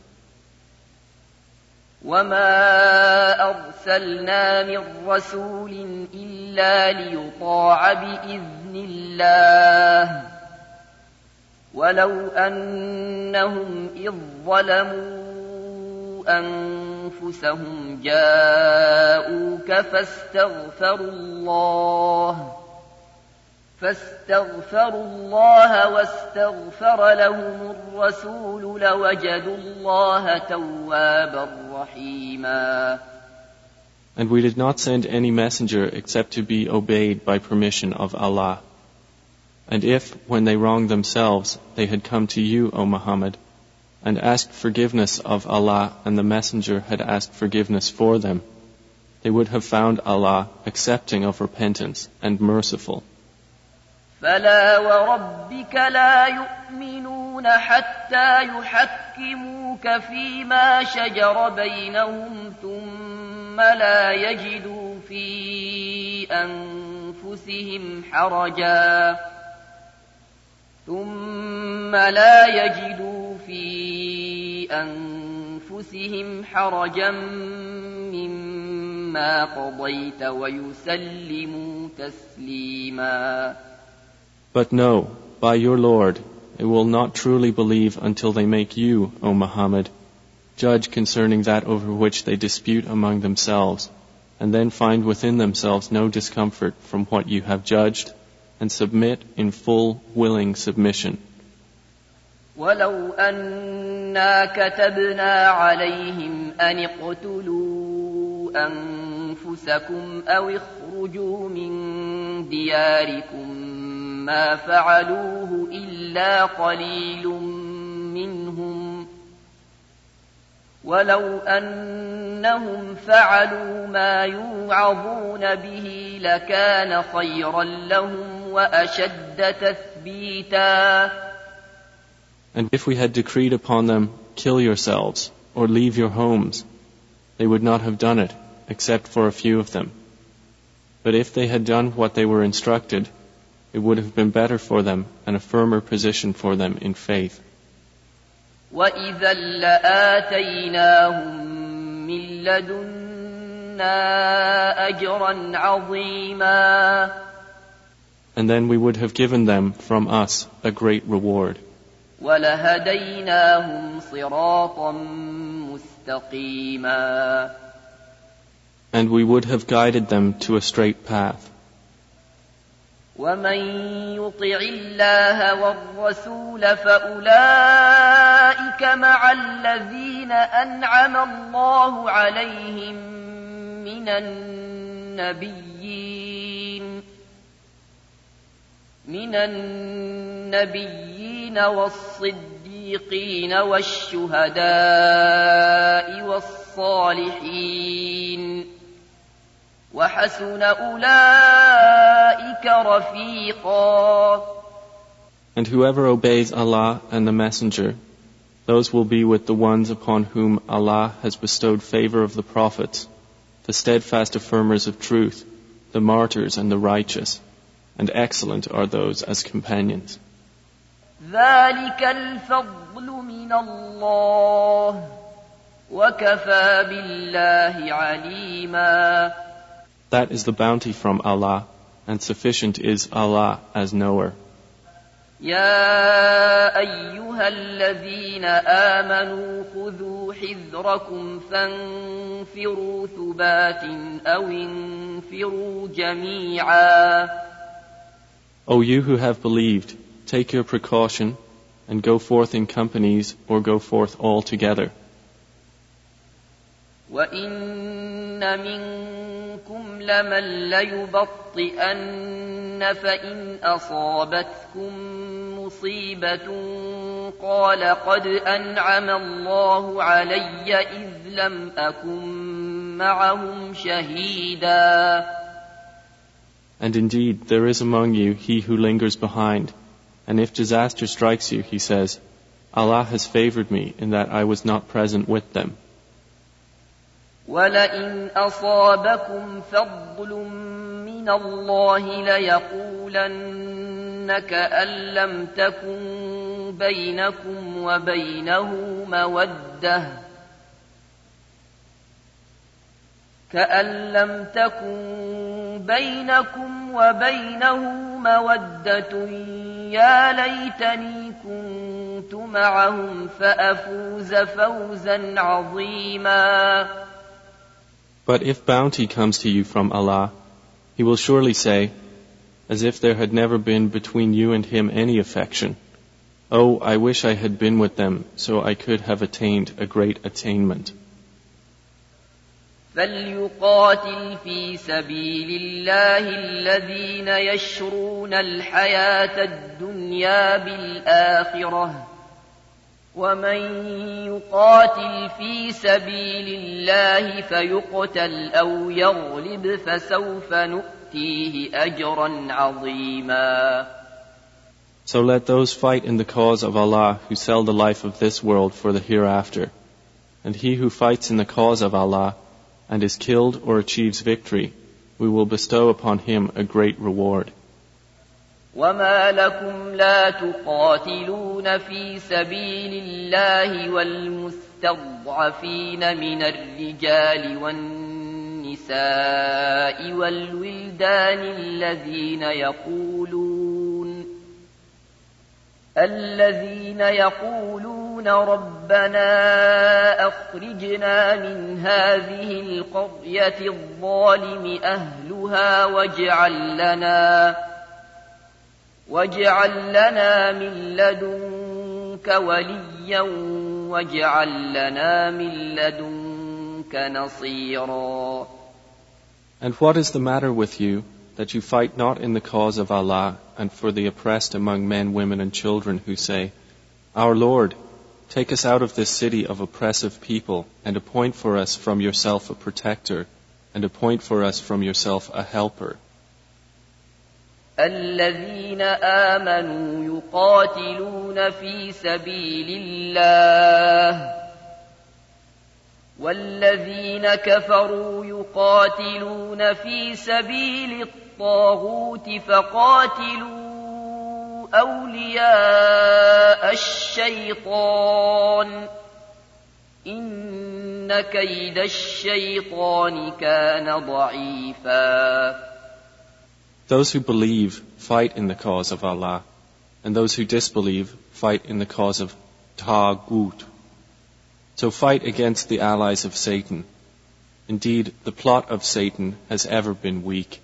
وَمَا أَرْسَلْنَا مِن رَّسُولٍ إِلَّا لِيُطَاعَ بِإِذْنِ اللَّهِ وَلَوْ أَنَّهُمْ إِذ ظَّلَمُوا أَنفُسَهُمْ جَاءُوكَ فَاسْتَغْفَرُوا اللَّهَ فاستغفروا الله واستغفر لهم الرسول لوجدوا الله توابا رحيما. And we did not send any messenger except to be obeyed by permission of Allah. And if, when they wronged themselves, they had come to you, O Muhammad, and asked forgiveness of Allah, and the messenger had asked forgiveness for them, they would have found Allah accepting of repentance and merciful. فلا وربك لا يؤمنون حتى يحكموك فيما شجر بينهم ثم لا يجدوا في أنفسهم حرجا ثم لا يجدوا في أنفسهم حرجا مما قضيت ويسلموا تسليما. But no, by your Lord, they will not truly believe until they make you, O Muhammad, judge concerning that over which they dispute among themselves, and then find within themselves no discomfort from what you have judged, and submit in full, willing submission. وَلَوْ أَنَّا كَتَبْنَا عَلَيْهِمْ أَنِ اقْتُلُوا أَنفُسَكُمْ أَوْ اخْرُجُوا مِنْ دِيَارِكُمْ ما فعلوه إلا قليل منهم ولو أنهم فعلوا ما يوعظون به لكان خيرا لهم وأشد تثبيتا. And if we had decreed upon them, kill yourselves or leave your homes, they would not have done it except for a few of them. But if they had done what they were instructed, it would have been better for them and a firmer position for them in faith. وَإِذًا لَآتَيْنَاهُمْ مِن لَّدُنَّا أَجْرًا عَظِيمًا. And then we would have given them from us a great reward. وَلَهَدَيْنَاهُمْ صِرَاطًا مُّسْتَقِيمًا. And we would have guided them to a straight path. وَمَن يُطِعِ اللَّهَ وَالرَّسُولَ فَأُولَئِكَ مَعَ الَّذِينَ أَنْعَمَ اللَّهُ عَلَيْهِم مِّنَ النبيين من النبيين والصديقين والشهداء والصالحين وحسن أولئك رفيقا. And whoever obeys Allah and the Messenger, those will be with the ones upon whom Allah has bestowed favor of the prophets, the steadfast affirmers of truth, the martyrs and the righteous, and excellent are those as companions. ذلك الفضل من الله وكفى بالله عليما. That is the bounty from Allah, and sufficient is Allah as knower. يا أيها الذين آمنوا خذوا حذركم فانفروا ثبات أو انفروا جميعا. O you who have believed, take your precaution and go forth in companies or go forth all together. وَإِنَّ مِنكُمْ لَمَن لَّيُبَطِّئَنَّ فَإِنْ أَصَابَتْكُم مُّصِيبَةٌ قَالَ قَدْ أَنْعَمَ اللَّهُ عَلَيَّ إِذْ لَمْ أَكُن مَّعَهُمْ شَهِيدًا. And indeed, there is among you he who lingers behind, and if disaster strikes you, he says, Allah has favored me in that I was not present with them. وَلَئِنْ أَصَابَكُمْ فَضْلٌ مِّنَ اللَّهِ لَيَقُولَنَّ كَأَن لَّمْ تَكُن بَيْنَكُمْ وَبَيْنَهُ مَوَدَّةٌ كَأَن لَّمْ تَكُن بَيْنَكُمْ وَبَيْنَهُ مَوَدَّةٌ يَا لَيْتَنِي كُنتُ مَعَهُمْ فَأَفُوزَ فَوْزًا عَظِيمًا. But if bounty comes to you from Allah, He will surely say, as if there had never been between you and Him any affection, Oh, I wish I had been with them, so I could have attained a great attainment. فَلْيُقَاتِلْ فِي سَبِيلِ اللَّهِ الَّذِينَ يَشْرُونَ الْحَيَاةَ الدُّنْيَا بِالْآخِرَةِ وَمَن يُقَاتِلْ فِي سَبِيلِ اللَّهِ فَيُقْتَلْ أَوْ يَغْلِبْ فَسَوْفَ نُؤْتِيهِ أَجْرًا عَظِيمًا. So let those fight in the cause of Allah who sell the life of this world for the hereafter. And he who fights in the cause of Allah and is killed or achieves victory, we will bestow upon him a great reward. وَمَا لَكُمْ لَا تُقَاتِلُونَ فِي سَبِيلِ اللَّهِ وَالْمُسْتَضْعَفِينَ مِنَ الرِّجَالِ وَالنِّسَاءِ وَالْوِلْدَانِ الَّذِينَ يَقُولُونَ الَّذِينَ يَقُولُونَ رَبَّنَا أَخْرِجْنَا مِنْ هَذِهِ الْقَرْيَةِ الظَّالِمِ أَهْلُهَا وَاجْعَل لَّنَا وَاجْعَل لَّنَا مِن لَّدُنكَ وَلِيًّا وَاجْعَل لَّنَا مِن لَّدُنكَ نَصِيرًا. And what is the matter with you, that you fight not in the cause of Allah and for the oppressed among men, women and children who say, Our Lord, take us out of this city of oppressive people and appoint for us from yourself a protector and appoint for us from yourself a helper. الذين آمنوا يقاتلون في سبيل الله والذين كفروا يقاتلون في سبيل الطاغوت فقاتلوا أولياء الشيطان إن كيد الشيطان كان ضعيفا. Those who believe fight in the cause of Allah, and those who disbelieve fight in the cause of Taghut. So fight against the allies of Satan. Indeed, the plot of Satan has ever been weak.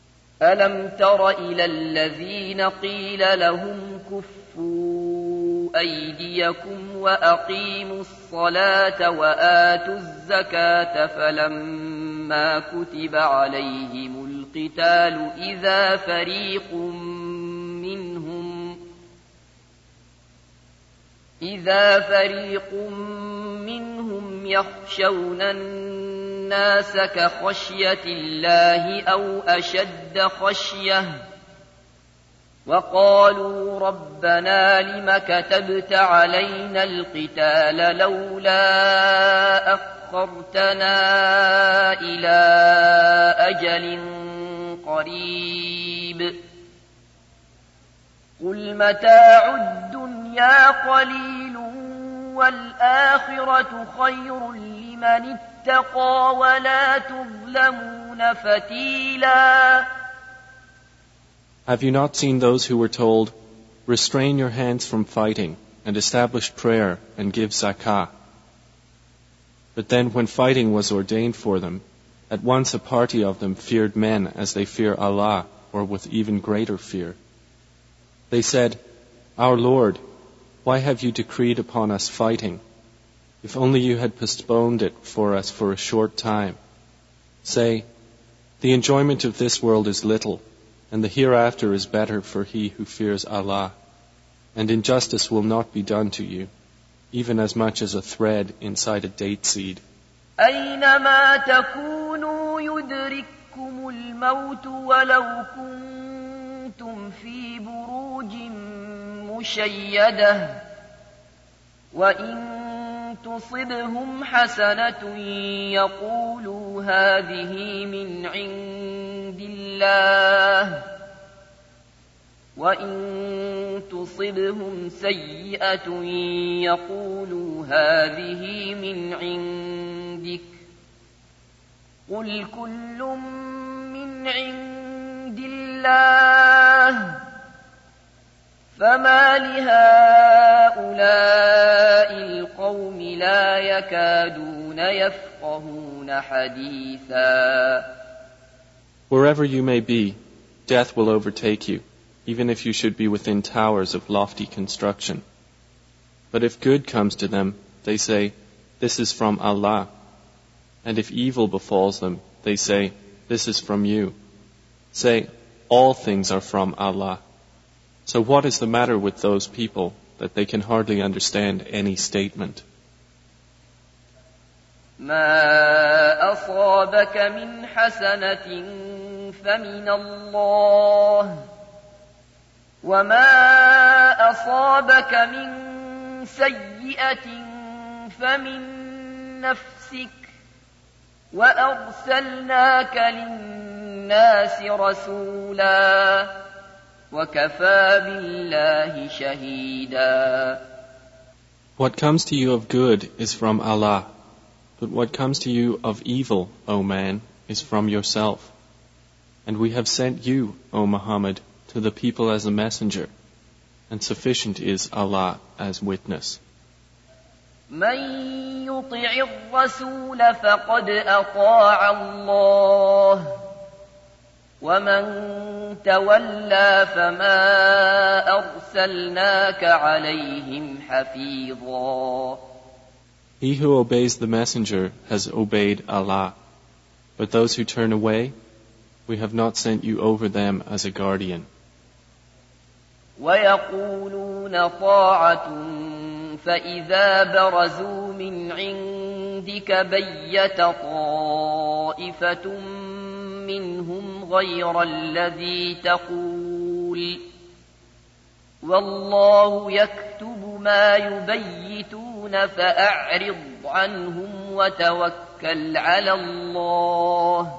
أَلَمْ تَرَ إِلَى الَّذِينَ قِيلَ لَهُمْ كُفُّوا أيديكم وأقيموا الصلاة وآتوا الزكاة فلما كتب عليهم القتال إذا فريق منهم إذا فريق منهم يخشون الناس كخشية الله أو أشد خشية وقالوا ربنا لم كتبت علينا القتال لولا أخرتنا إلى أجل قريب قل متاع الدنيا قليل والآخرة خير لمن اتقى ولا تظلمون فتيلا. Have you not seen those who were told, restrain your hands from fighting and establish prayer and give zakah? But then when fighting was ordained for them, at once a party of them feared men as they fear Allah, or with even greater fear. They said, Our Lord, why have you decreed upon us fighting? If only you had postponed it for us for a short time. Say, the enjoyment of this world is little, and the hereafter is better for he who fears Allah, and injustice will not be done to you, even as much as a thread inside a date seed. أينما تكونوا يدرككم الموت ولو كنتم في بروج مشيدة وإن تصبهم حسنة يقولوا هذه من عند الله وإن تصبهم سيئة يقولوا هذه من عندك قل كل من عند الله فما لهؤلاء القوم لا يكادون يفقهون حديثا. Wherever you may be, death will overtake you, even if you should be within towers of lofty construction. But if good comes to them, they say, this is from Allah. And if evil befalls them, they say, this is from you. Say, all things are from Allah. So what is the matter with those people that they can hardly understand any statement? ما أصابك من حسنة فمن الله وما أصابك من سيئة فمن نفسك وأرسلناك للناس رسولا وكفى بالله شهيدا. What comes to you of good is from Allah, but what comes to you of evil, O man, is from yourself. And we have sent you, O Muhammad, to the people as a messenger, and sufficient is Allah as witness. من يطع الرسول فقد أطاع الله ومن تولى فما أرسلناك عليهم حفيظا. He who obeys the messenger has obeyed Allah, but those who turn away, we have not sent you over them as a guardian. ويقولون طاعة فإذا برزوا من عندك بيت طائفة منهم غير الذي تقول والله يكتب ما يبيتون فأعرض عنهم وتوكل على الله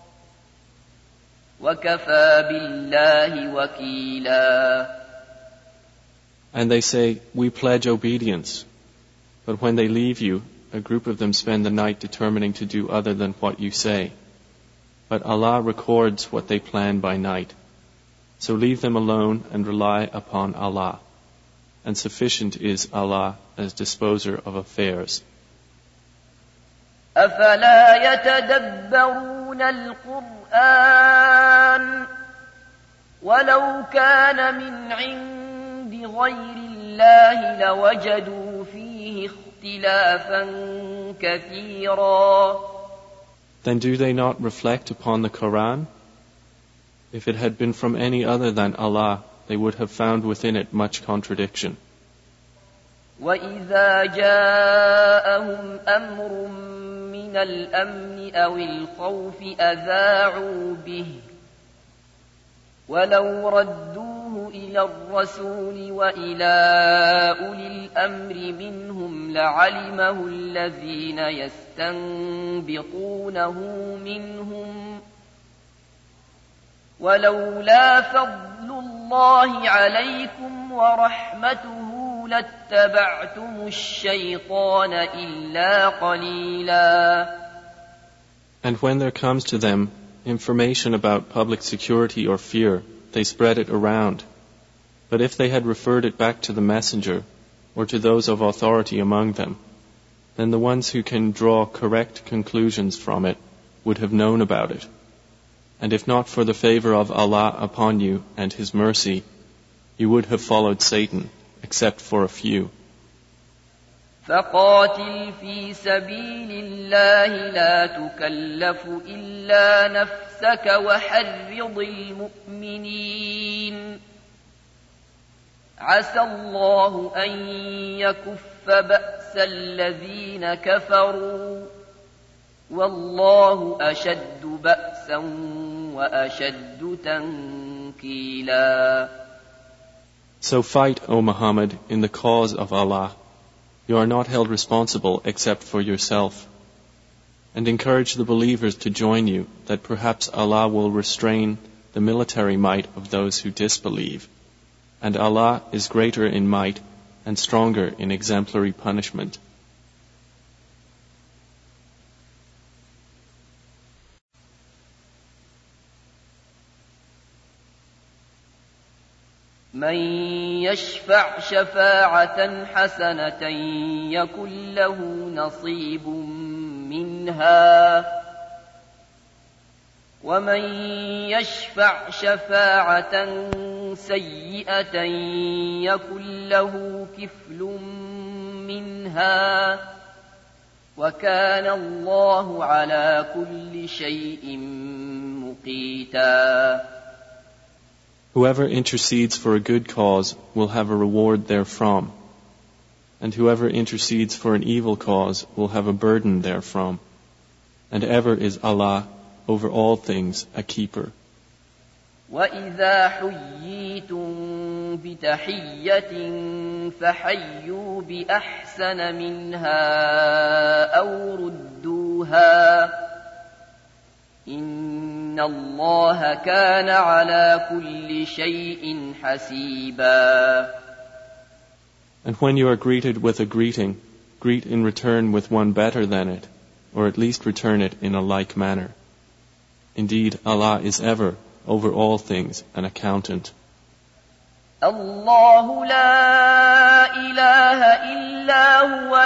وكفى بالله وكيلا. And they say, we pledge obedience. But when they leave you, a group of them spend the night determining to do other than what you say. But Allah records what they plan by night. So leave them alone and rely upon Allah. And sufficient is Allah as disposer of affairs. أفلا يتدبرون القرآن ولو كان من عند غير الله لوجدوا فيه اختلافا كثيرا. Then do they not reflect upon the Quran? If it had been from any other than Allah, they would have found within it much contradiction. وَإِذَا جَاءَهُمْ أَمْرٌ مِّنَ الْأَمْنِ أَوِ الْخَوْفِ أَذَاعُوا بِهِ وَلَوْ رَدُّوهُ إِلَى الرَّسُولِ وَإِلَى أُولِي الْأَمْرِ مِنْهُمْ لَعَلِمَهُ الَّذِينَ يَسْتَنبِطُونَهُ مِنْهُمْ وَلَوْلَا فَضْلُ اللَّهِ عَلَيْكُمْ وَرَحْمَتُهُ لَاتَّبَعْتُمُ الشَّيْطَانَ إِلَّا قَلِيلًا. And when there comes to them information about public security or fear, they spread it around. But if they had referred it back to the messenger or to those of authority among them, then the ones who can draw correct conclusions from it would have known about it. And if not for the favor of Allah upon you and His mercy, you would have followed Satan, except for a few. فَقَاتِلْ فِي سَبِيلِ اللَّهِ لَا تُكَلَّفُ إِلَّا نَفْسَكَ وَحَرِّضِ الْمُؤْمِنِينَ عَسَى اللَّهُ أَن يَكُفَّ بَأْسَ الَّذِينَ كَفَرُوا وَاللَّهُ أَشَدُّ بَأْسًا وَأَشَدُّ تَنكِيلًا. So fight, O Muhammad, in the cause of Allah. You are not held responsible except for yourself. And encourage the believers to join you, that perhaps Allah will restrain the military might of those who disbelieve. And Allah is greater in might and stronger in exemplary punishment. من يشفع شفاعة حسنة يكن له نصيب منها ومن يشفع شفاعة سيئة يكن له كفل منها وكان الله على كل شيء مقيتا. Whoever intercedes for a good cause will have a reward therefrom, and whoever intercedes for an evil cause will have a burden therefrom, and ever is Allah over all things a keeper. وَإِذَا حُيِّيتُم بِتَحِيَّةٍ فَحَيُّوا بِأَحْسَنَ مِنْهَا أَوْ رُدُّوهَا إِنَّ اللَّهَ كَانَ عَلَى كُلِّ شَيْءٍ حَسِيبًا. And when you are greeted with a greeting, greet in return with one better than it, or at least return it in a like manner. Indeed, Allah is ever, over all things, an accountant. الله لا إله إلا هو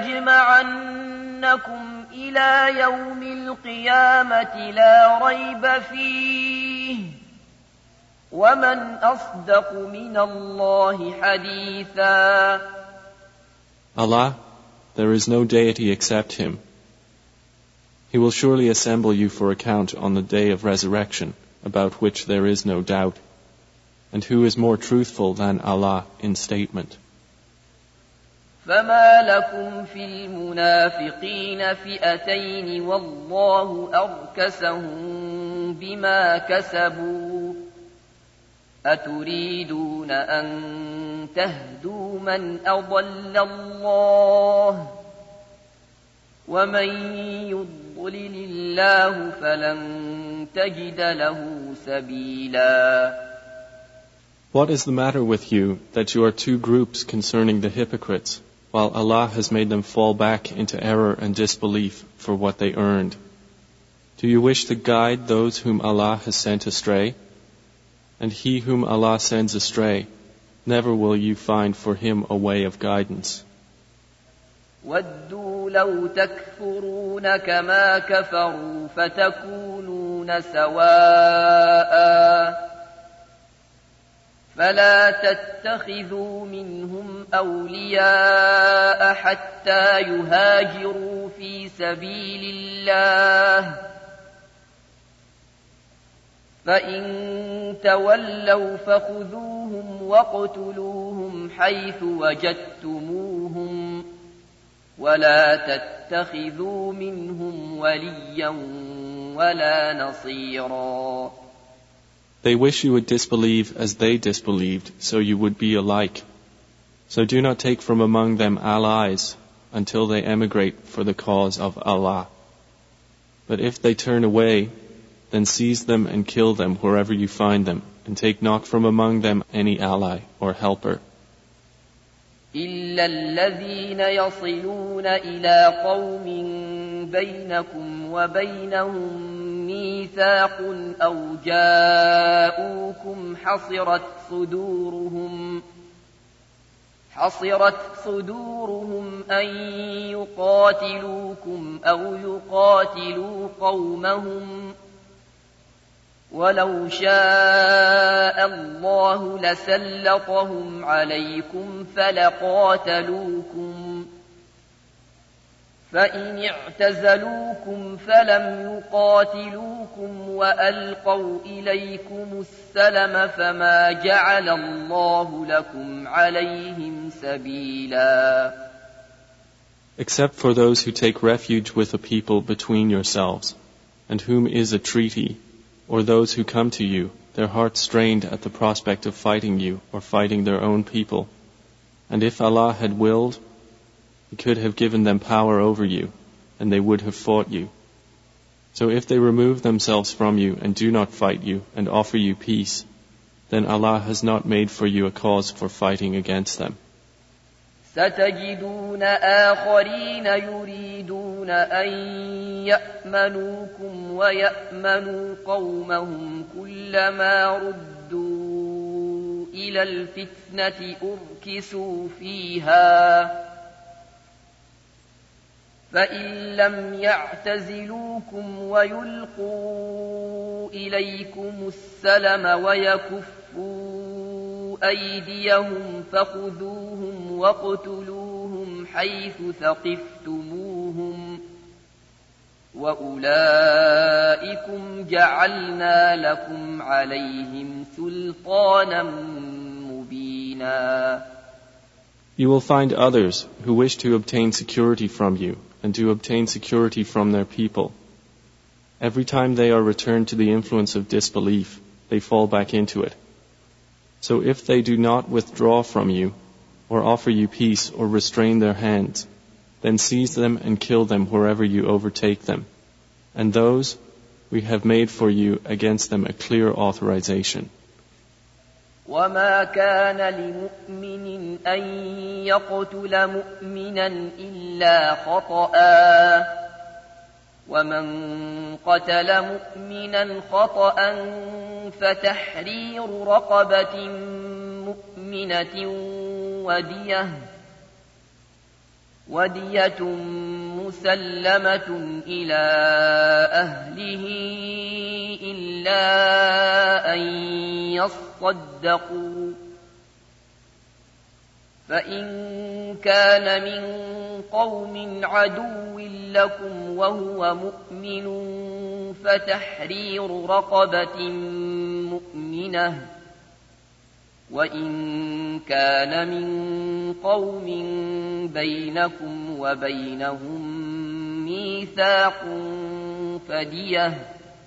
ليجمعنكم إلى يوم القيامة لا ريب فيه ومن أصدق من الله حديثا. Allah, there is no deity except Him. He will surely assemble you for account on the day of resurrection, about which there is no doubt. And who is more truthful than Allah in statement? فما لكم في المنافقين فئتين والله أركسهم بما كسبوا أتريدون أن تهدوا من أضل الله ومن يضلل الله فلن تجد له سبيلا. What is the matter with you that you are two groups concerning the hypocrites, while Allah has made them fall back into error and disbelief for what they earned? Do you wish to guide those whom Allah has sent astray? And he whom Allah sends astray, never will you find for him a way of guidance. وَدُّوا لَوْ تَكْفُرُونَ كَمَا كَفَرُوا فَتَكُونُونَ سَوَاءً فلا تتخذوا منهم أولياء حتى يهاجروا في سبيل الله فإن تولوا فخذوهم واقتلوهم حيث وجدتموهم ولا تتخذوا منهم وليا ولا نصيرا. They wish you would disbelieve as they disbelieved, so you would be alike. So do not take from among them allies until they emigrate for the cause of Allah. But if they turn away, then seize them and kill them wherever you find them, and take not from among them any ally or helper. إلا الذين يصلون إلى قوم بينكم وبينهم ميثاق أو جاءوكم حصرت صدورهم حصرت صدورهم أن يقاتلوكم أو يقاتلوا قومهم ولو شاء الله لسلطهم عليكم فلقاتلوكم فإن اعتزلوكم فلم يقاتلوكم وألقوا إليكم السلم فما جعل الله لكم عليهم سبيلا. Except for those who take refuge with a people between yourselves, and whom is a treaty, or those who come to you, their hearts strained at the prospect of fighting you or fighting their own people. And if Allah had willed, He could have given them power over you, and they would have fought you. So if they remove themselves from you and do not fight you and offer you peace, then Allah has not made for you a cause for fighting against them. ستجدون آخرين يريدون أن يأمنوكم ويأمنوا قومهم كلما ردوا إلى الفتنة أركسوا فيها فإن لم يعتزلوكم ويلقوا إليكم السلم ويكفوا أيديهم فخذوهم واقتلوهم حيث ثقفتموهم وأولئكم جعلنا لكم عليهم سلطانا مبينا. You will find others who wish to obtain security from you and to obtain security from their people. Every time they are returned to the influence of disbelief, they fall back into it. So if they do not withdraw from you, or offer you peace, or restrain their hands, then seize them and kill them wherever you overtake them. And those, we have made for you against them a clear authorization. وما كان لمؤمن أن يقتل مؤمنا إلا خطأ ومن قتل مؤمنا خطأ فتحرير رقبة مؤمنة ودية ودية مسلمة إلى أهله إلا أن يصدقوا فإن كان من قوم عدو لكم وهو مؤمن فتحرير رقبة مؤمنة وإن كان من قوم بينكم وبينهم ميثاق فدية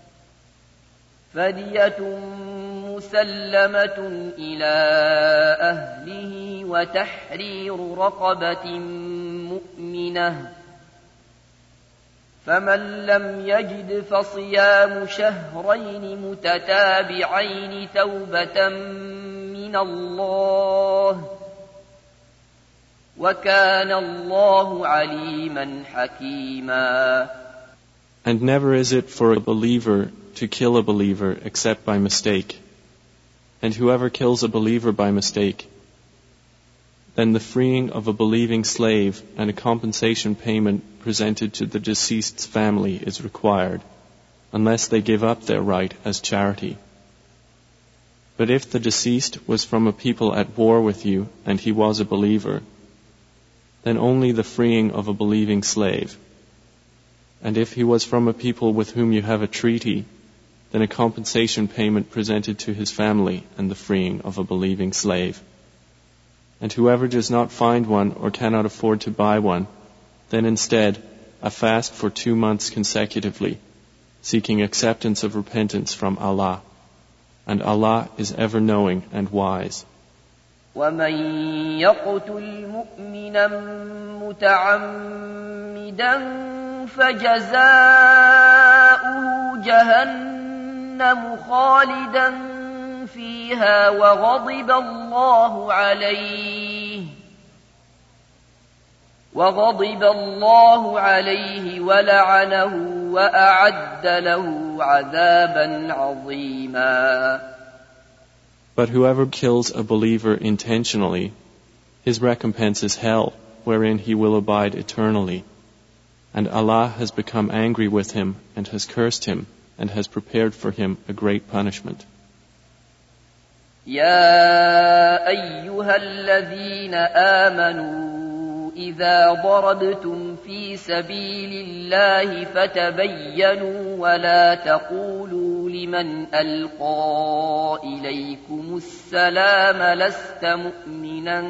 فدية مسلمة إلى أهله وتحرير رقبة مؤمنة فمن لم يجد فصيام شهرين متتابعين توبة من الله وكان الله عليما حكيما. And never is it for a believer to kill a believer except by mistake. And whoever kills a believer by mistake, then the freeing of a believing slave and a compensation payment presented to the deceased's family is required, unless they give up their right as charity. But if the deceased was from a people at war with you and he was a believer, then only the freeing of a believing slave. And if he was from a people with whom you have a treaty, then a compensation payment presented to his family and the freeing of a believing slave. And whoever does not find one or cannot afford to buy one, then instead a fast for two months consecutively, seeking acceptance of repentance from Allah. And Allah is ever knowing and wise. وَمَن يَقْتُلْ مُؤْمِنًا مُتَعَمِّدًا فَجَزَاؤُهُ جَهَنَّمُ خَالِدًا فِيهَا وَغَضِبَ اللَّهُ عَلَيْهِ وَغَضِبَ اللَّهُ عَلَيْهِ وَلَعَنَهُ وَأَعَدَّ لَهُ عَذَابًا عَظِيمًا. But whoever kills a believer intentionally, his recompense is hell, wherein he will abide eternally. And Allah has become angry with him and has cursed him and has prepared for him a great punishment. يا أيها الذين آمنوا إذا ضربتم في سبيل الله فتبينوا ولا تقولوا لمن ألقى إليكم السلام لست مؤمنا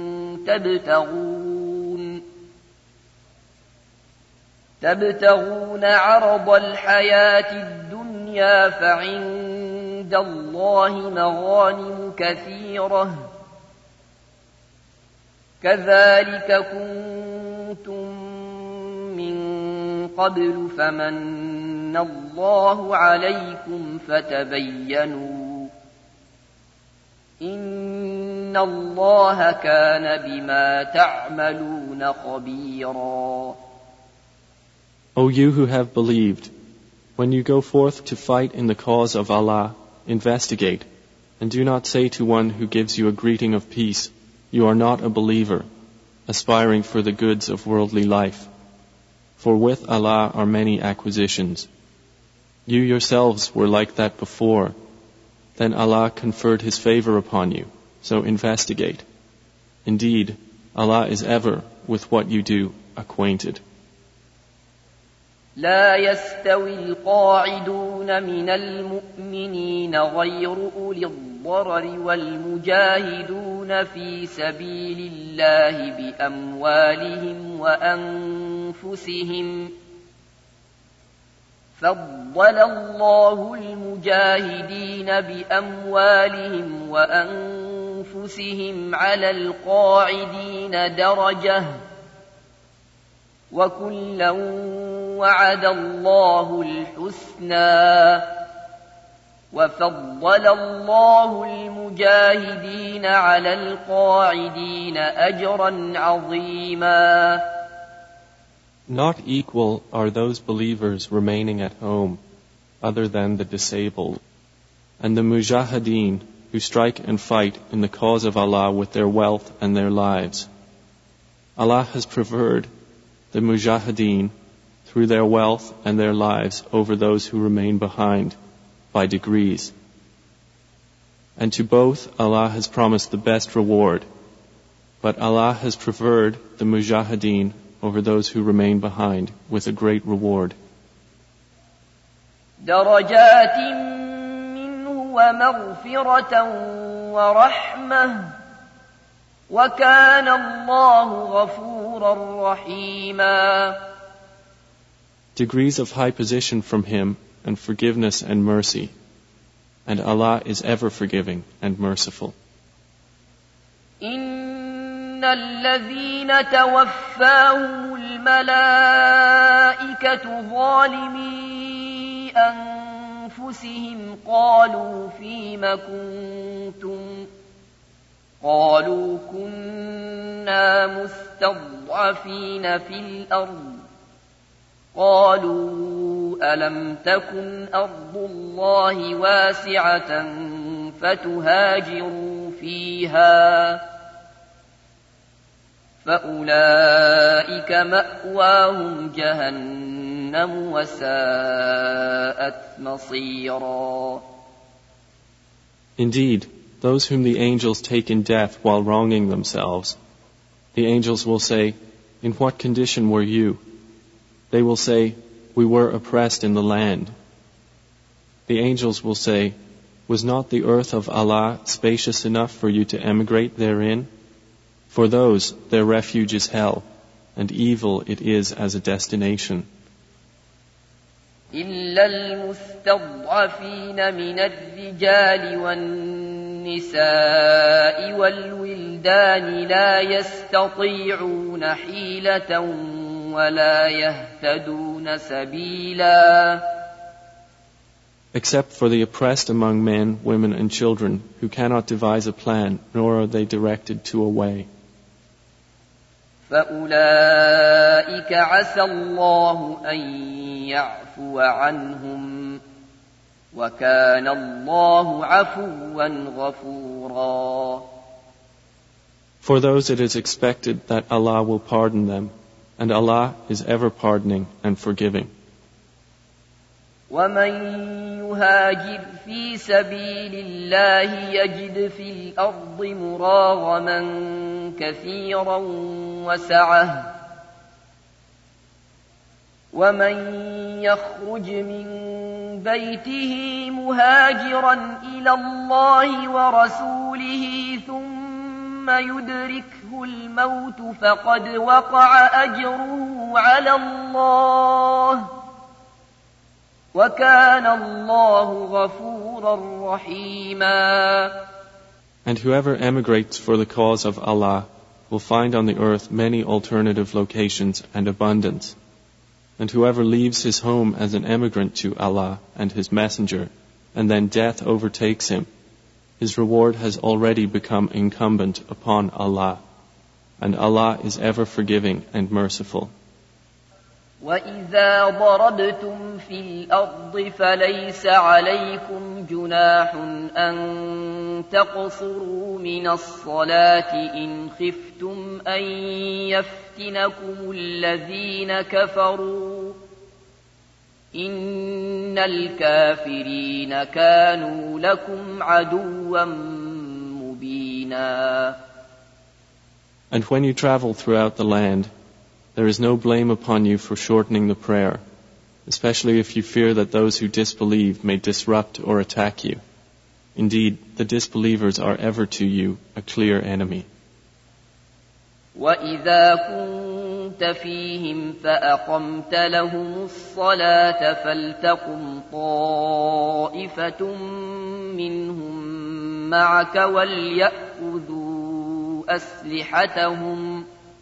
تبتغون تبتغون عرض الحياة الدنيا فعند الله مغانم كثيرة كذلك كنتم من قبل فمن الله عليكم فتبينوا إن الله كان بما تعملون خبيرا. O you who have believed, when you go forth to fight in the cause of Allah, investigate, and do not say to one who gives you a greeting of peace, you are not a believer, aspiring for the goods of worldly life. For with Allah are many acquisitions. You yourselves were like that before. Then Allah conferred His favor upon you, so investigate. Indeed, Allah is ever with what you do acquainted. لا يستوي القاعدون من المؤمنين غير أولي الضرر والمجاهدون في سبيل الله بأموالهم وأنفسهم فضل الله المجاهدين بأموالهم وأنفسهم على القاعدين درجة وكلا وعد الله الحسنى وفضل الله المجاهدين على القاعدين أجرا عظيما. Not equal are those believers remaining at home, other than the disabled, and the mujahideen who strike and fight in the cause of Allah with their wealth and their lives. Allah has preferred the mujahideen through their wealth and their lives over those who remain behind by degrees. And to both Allah has promised the best reward, but Allah has preferred the mujahideen over those who remain behind with a great reward. درجات منه ومغفرة ورحمة وكان الله غفورا رحيما. Degrees of high position from Him and forgiveness and mercy, and Allah is ever forgiving and merciful. إن الذين توفاهم الملائكة ظالمي أنفسهم قالوا فيم كنتم قالوا كنا مستضعفين في الأرض قالوا ألم تكن أرض الله واسعة فتهاجروا فيها فأولئك مأواهم جهنم وساءت مصيرا. Indeed, those whom the angels take in death while wronging themselves, the angels will say, "In what condition were you?" They will say, "We were oppressed in the land." The angels will say, "Was not the earth of Allah spacious enough for you to emigrate therein? For those, their refuge is hell, and evil it is as a destination." إلا المستضعفين من الرجال والنساء والولدان لا يستطيعون حيلة ولا يهتدون سبيلا. Except for the oppressed among men, women and children, who cannot devise a plan, nor are they directed to a way. فأولئك عسى الله أن يعفو عنهم وكان الله عفوا غفورا. For those it is expected that Allah will pardon them, and Allah is ever pardoning and forgiving. ومن يهاجر في سبيل الله يجد في الأرض مراغما كثيرا وسعة ومن يخرج من بيته مهاجرا إلى الله ورسوله ثم يدركه الموت فقد وقع أجره على الله وَكَانَ اللَّهُ غَفُورًا رَحِيمًا. And whoever emigrates for the cause of Allah will find on the earth many alternative locations and abundance. And whoever leaves his home as an emigrant to Allah and His Messenger, and then death overtakes him, his reward has already become incumbent upon Allah. And Allah is ever forgiving and merciful. وَإِذَا ضَرَبْتُمْ فِي الْأَرْضِ فَلَيْسَ عَلَيْكُمْ جُنَاحٌ أَن تَقْصُرُوا مِنَ الصَّلَاةِ إِنْ خِفْتُمْ أَن يَفْتِنَكُمُ الَّذِينَ كَفَرُوا إِنَّ الْكَافِرِينَ كَانُوا لَكُمْ عَدُوًّا مُبِينًا. And when you travel throughout the land, there is no blame upon you for shortening the prayer, especially if you fear that those who disbelieve may disrupt or attack you. Indeed, the disbelievers are ever to you a clear enemy. وَإِذَا كُنْتَ فِيهِمْ فَأَقَمْتَ لَهُمُ الصَّلَاةَ فَلْتَقُمْ طَائِفَةٌ مِّنْهُمْ مَعَكَ وَلْيَأْخُذُوا أَسْلِحَتَهُمْ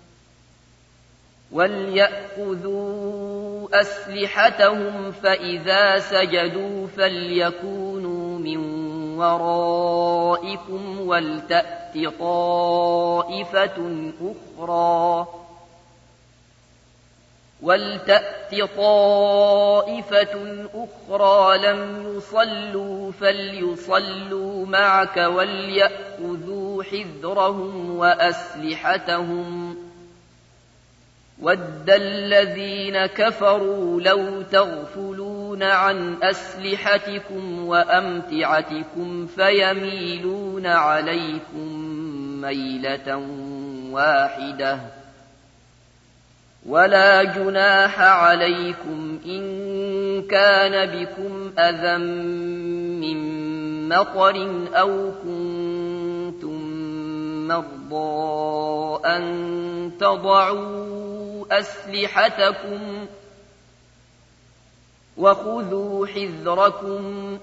وَلْيَأْخُذُوا أَسْلِحَتَهُمْ فَإِذَا سَجَدُوا فَلْيَكُونُوا مِنْ وَرَائِكُمْ وَلْتَأْتِ طَائِفَةٌ أُخْرَى وَلْتَأْتِ طَائِفَةٌ أُخْرَى لَمْ يُصَلُّوا فَلْيُصَلُّوا مَعَكَ وَلْيَأْخُذُوا حِذْرَهُمْ وَأَسْلِحَتَهُمْ وَدَّ الَّذِينَ كَفَرُوا لَوْ تَغْفُلُونَ عَنْ أَسْلِحَتِكُمْ وَأَمْتِعَتِكُمْ فَيَمِيلُونَ عَلَيْكُمْ مَيْلَةً وَاحِدَةً وَلَا جُنَاحَ عَلَيْكُمْ إِن كَانَ بِكُمْ أَذًى مِّن مَّطَرٍ أَوْ كُنتُم مَّرْضَىٰ أَن تَضَعُوا أسلحتكم وخذوا حذركم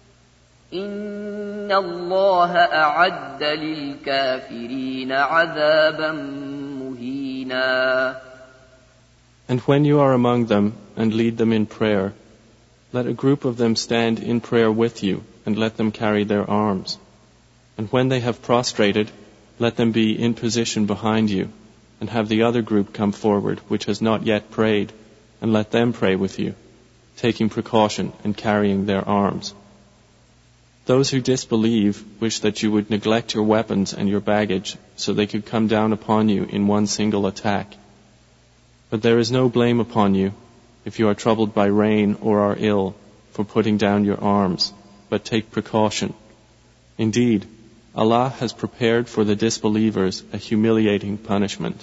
إن الله أعد للكافرين عذابا مهينا. And when you are among them and lead them in prayer, let a group of them stand in prayer with you and let them carry their arms. And when they have prostrated, let them be in position behind you, and have the other group come forward which has not yet prayed, and let them pray with you, taking precaution and carrying their arms. Those who disbelieve wish that you would neglect your weapons and your baggage so they could come down upon you in one single attack. But there is no blame upon you if you are troubled by rain or are ill for putting down your arms, but take precaution. Indeed, Allah has prepared for the disbelievers a humiliating punishment.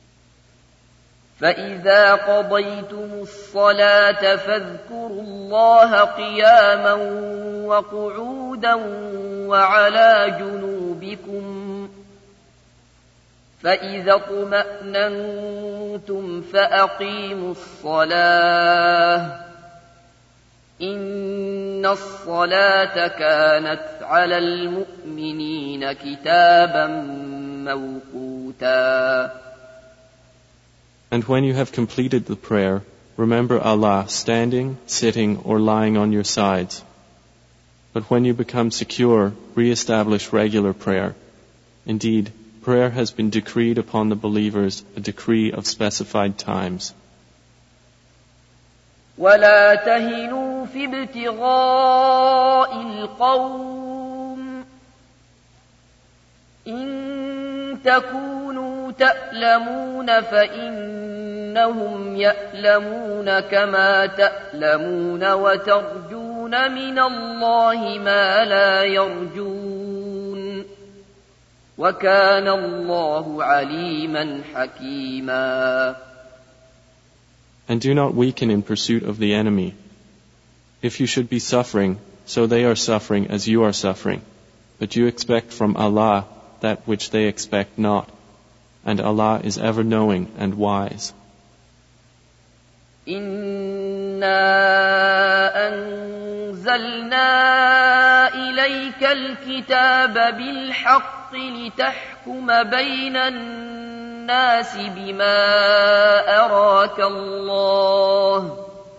فإذا قضيتم الصلاة فاذكروا الله قياما وقعودا وعلى جنوبكم فإذا اطمأننتم فأقيموا الصلاة إن الصلاة كانت على المؤمنين كتابا موقوتا. And when you have completed the prayer, remember Allah standing, sitting, or lying on your sides. But when you become secure, re-establish regular prayer. Indeed, prayer has been decreed upon the believers, a decree of specified times. ولا تهنوا في ابتغاء القوم إن تكونوا تألمون فإنهم يألمون كما تألمون وترجون من الله ما لا يرجون وكان الله عليما حكيما. And do not weaken in pursuit of the enemy. If you should be suffering, so they are suffering as you are suffering. But you expect from Allah that which they expect not. And Allah is ever knowing and wise. إنا أنزلنا إليك الكتاب بالحق لتحكم بين الناس بما أراك الله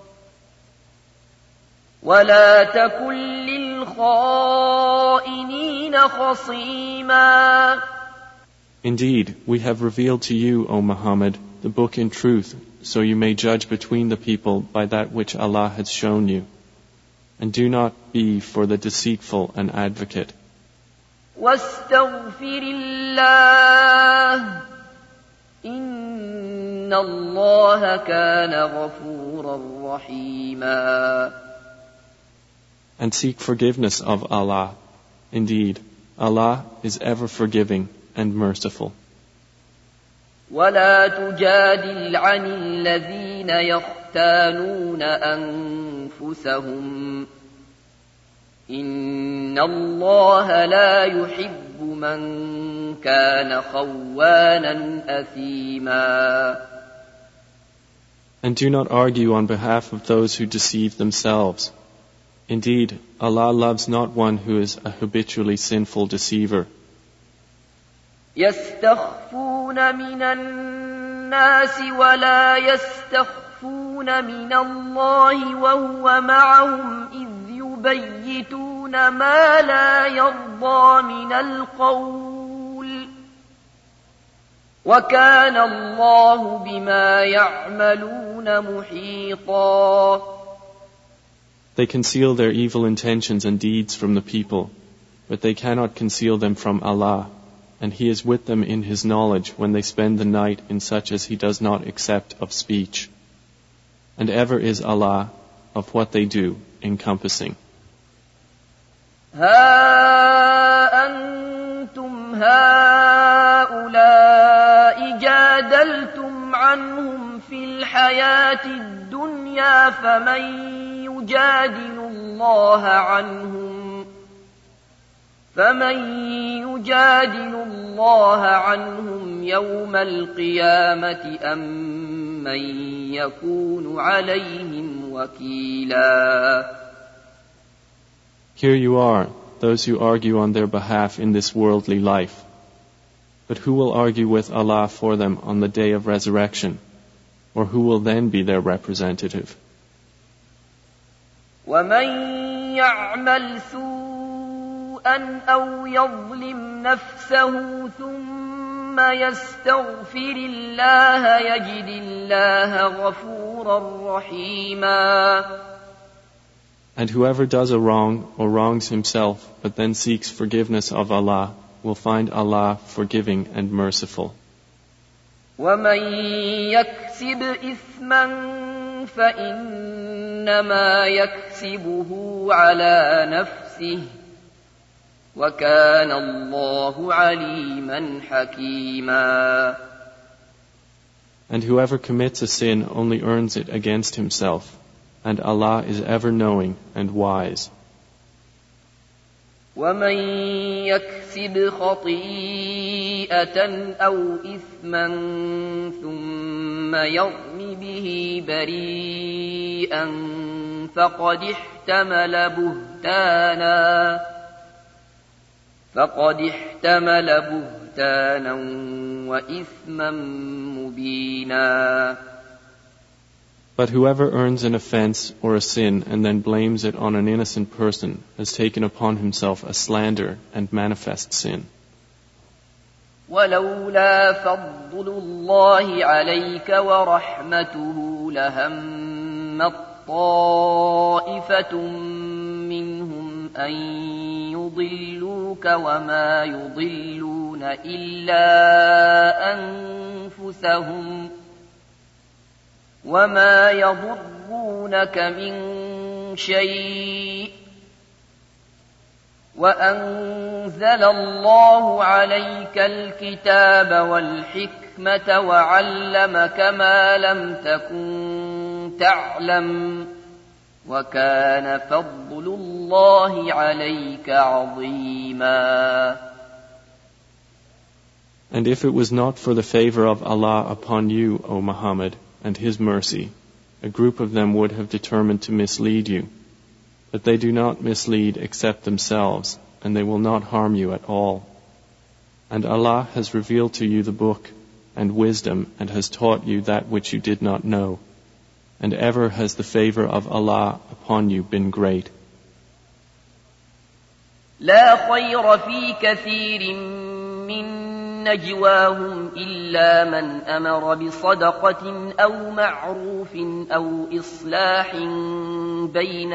ولا تكن للخائنين خصيما. Indeed, we have revealed to you, O Muhammad, the book in truth, so you may judge between the people by that which Allah has shown you. And do not be for the deceitful an advocate. واستغفر الله إن الله كان غفورا رحيما. And seek forgiveness of Allah. Indeed, Allah is ever forgiving and merciful. ولا تجادل عن الذين يختانون أنفسهم إن الله لا يحب من كان خوانا أثيما. And do not argue on behalf of those who deceive themselves. Indeed, Allah loves not one who is a habitually sinful deceiver. يستخفون من الناس ولا يستخفون من الله وهو معهم إذ يبيتون ما لا يرضى من القول وكان الله بما يعملون محيطا. They conceal their evil intentions and deeds from the people, but they cannot conceal them from Allah. And He is with them in His knowledge when they spend the night in such as He does not accept of speech. And ever is Allah of what they do encompassing. ها أنتم هؤلاء جادلتم عنهم في الحياة الدنيا فمن يجادل الله عنهم فمن يجادل الله عنهم يوم القيامة أم من يكون عليهم وكيلا. Here you are, those who argue on their behalf in this worldly life. But who will argue with Allah for them on the day of resurrection? Or who will then be their representative? ومن يعمل أن أو يظلم نفسه ثم يستغفر الله يجد الله غفورا رحيما. And whoever does a wrong or wrongs himself but then seeks forgiveness of Allah will find Allah forgiving and merciful. ومن يكسب إثما فإنما يكسبه على نفسه وكان الله عليما حكيما. And whoever commits a sin only earns it against himself, and Allah is ever knowing and wise. ومن يكسب خطيئة أو إثما ثم يرم به بريئا فقد احتمل بهتانا فقد احتمل بهتانا وإثما مبينا. But whoever earns an offense or a sin and then blames it on an innocent person has taken upon himself a slander and manifest sin. ولولا فضل الله عليك ورحمته لهمت طائفة منهم أن يضلوك وما يضلون إلا أنفسهم وما يضرونك من شيء وأنزل الله عليك الكتاب والحكمة وعلمك ما لم تكن تعلم وكان فضل الله عليك عظيما. And if it was not for the favor of Allah upon you, O Muhammad, and His mercy, a group of them would have determined to mislead you. But they do not mislead except themselves, and they will not harm you at all. And Allah has revealed to you the book and wisdom and has taught you that which you did not know. And ever has the favor of Allah upon you been great. لا خير في كثير من نجواهم إلا من أمر بصدقة أو معروف أو إصلاح بين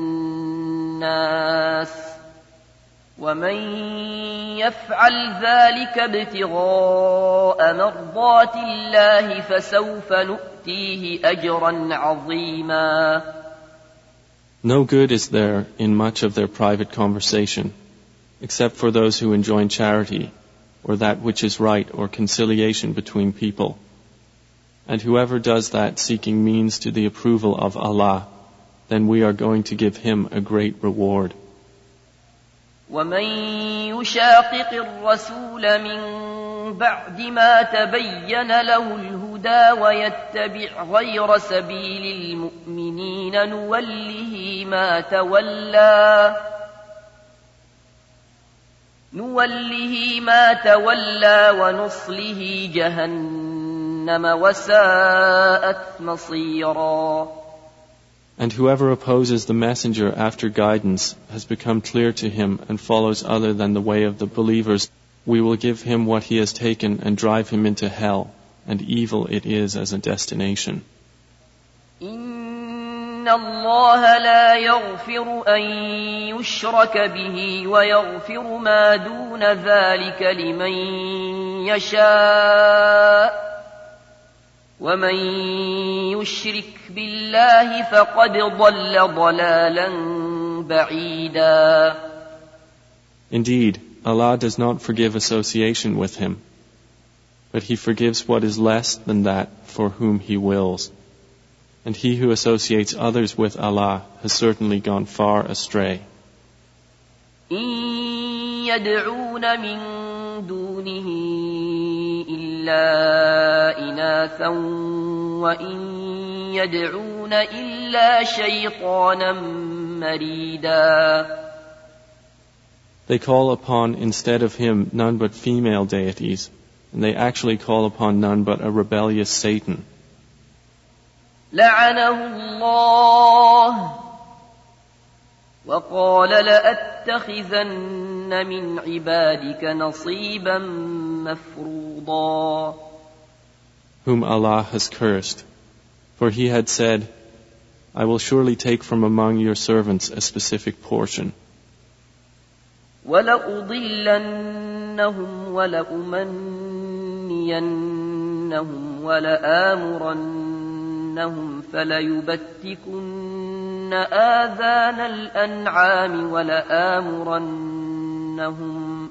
الناس ومن يفعل ذلك ابتغاء مرضات الله فسوف نؤتيه أجرا عظيما. No good is there in much of their private conversation, except for those who enjoin charity, or that which is right, or conciliation between people. And whoever does that seeking means to the approval of Allah, then we are going to give him a great reward. ومن يشاقق الرسول من بعد ما تبين له الهدى ويتبع غير سبيل المؤمنين نوله ما تولى نوله ما تولى ونصله جهنم وساءت مصيرا. And whoever opposes the messenger after guidance has become clear to him and follows other than the way of the believers, we will give him what he has taken and drive him into hell, and evil it is as a destination. إن الله لا يغفر أن يشرك به ويغفر ما دون ذلك لمن يشاء ومن يشرك بالله فقد ضل ضلالا بعيدا. Indeed, Allah does not forgive association with him, but He forgives what is less than that for whom He wills. And he who associates others with Allah has certainly gone far astray. إن يدعون من دونه إلا إناثا وإن يدعون إلا شيطانا مريدا. They call upon instead of Him none but female deities, and they actually call upon none but a rebellious Satan. لعنه الله وقال لأتخذن من عبادك نصيبا مفروضا. Whom Allah has cursed, for He had said, I will surely take from among your servants a specific portion. وَلَأُضِلَّنَّهُمْ وَلَأُمَنِّيَنَّهُمْ وَلَآمُرَنَّهُمْ فَلَيُبَتِّكُنَّ آذَانَ الْأَنْعَامِ وَلَآمُرَنَّهُمْ ولآمرنهم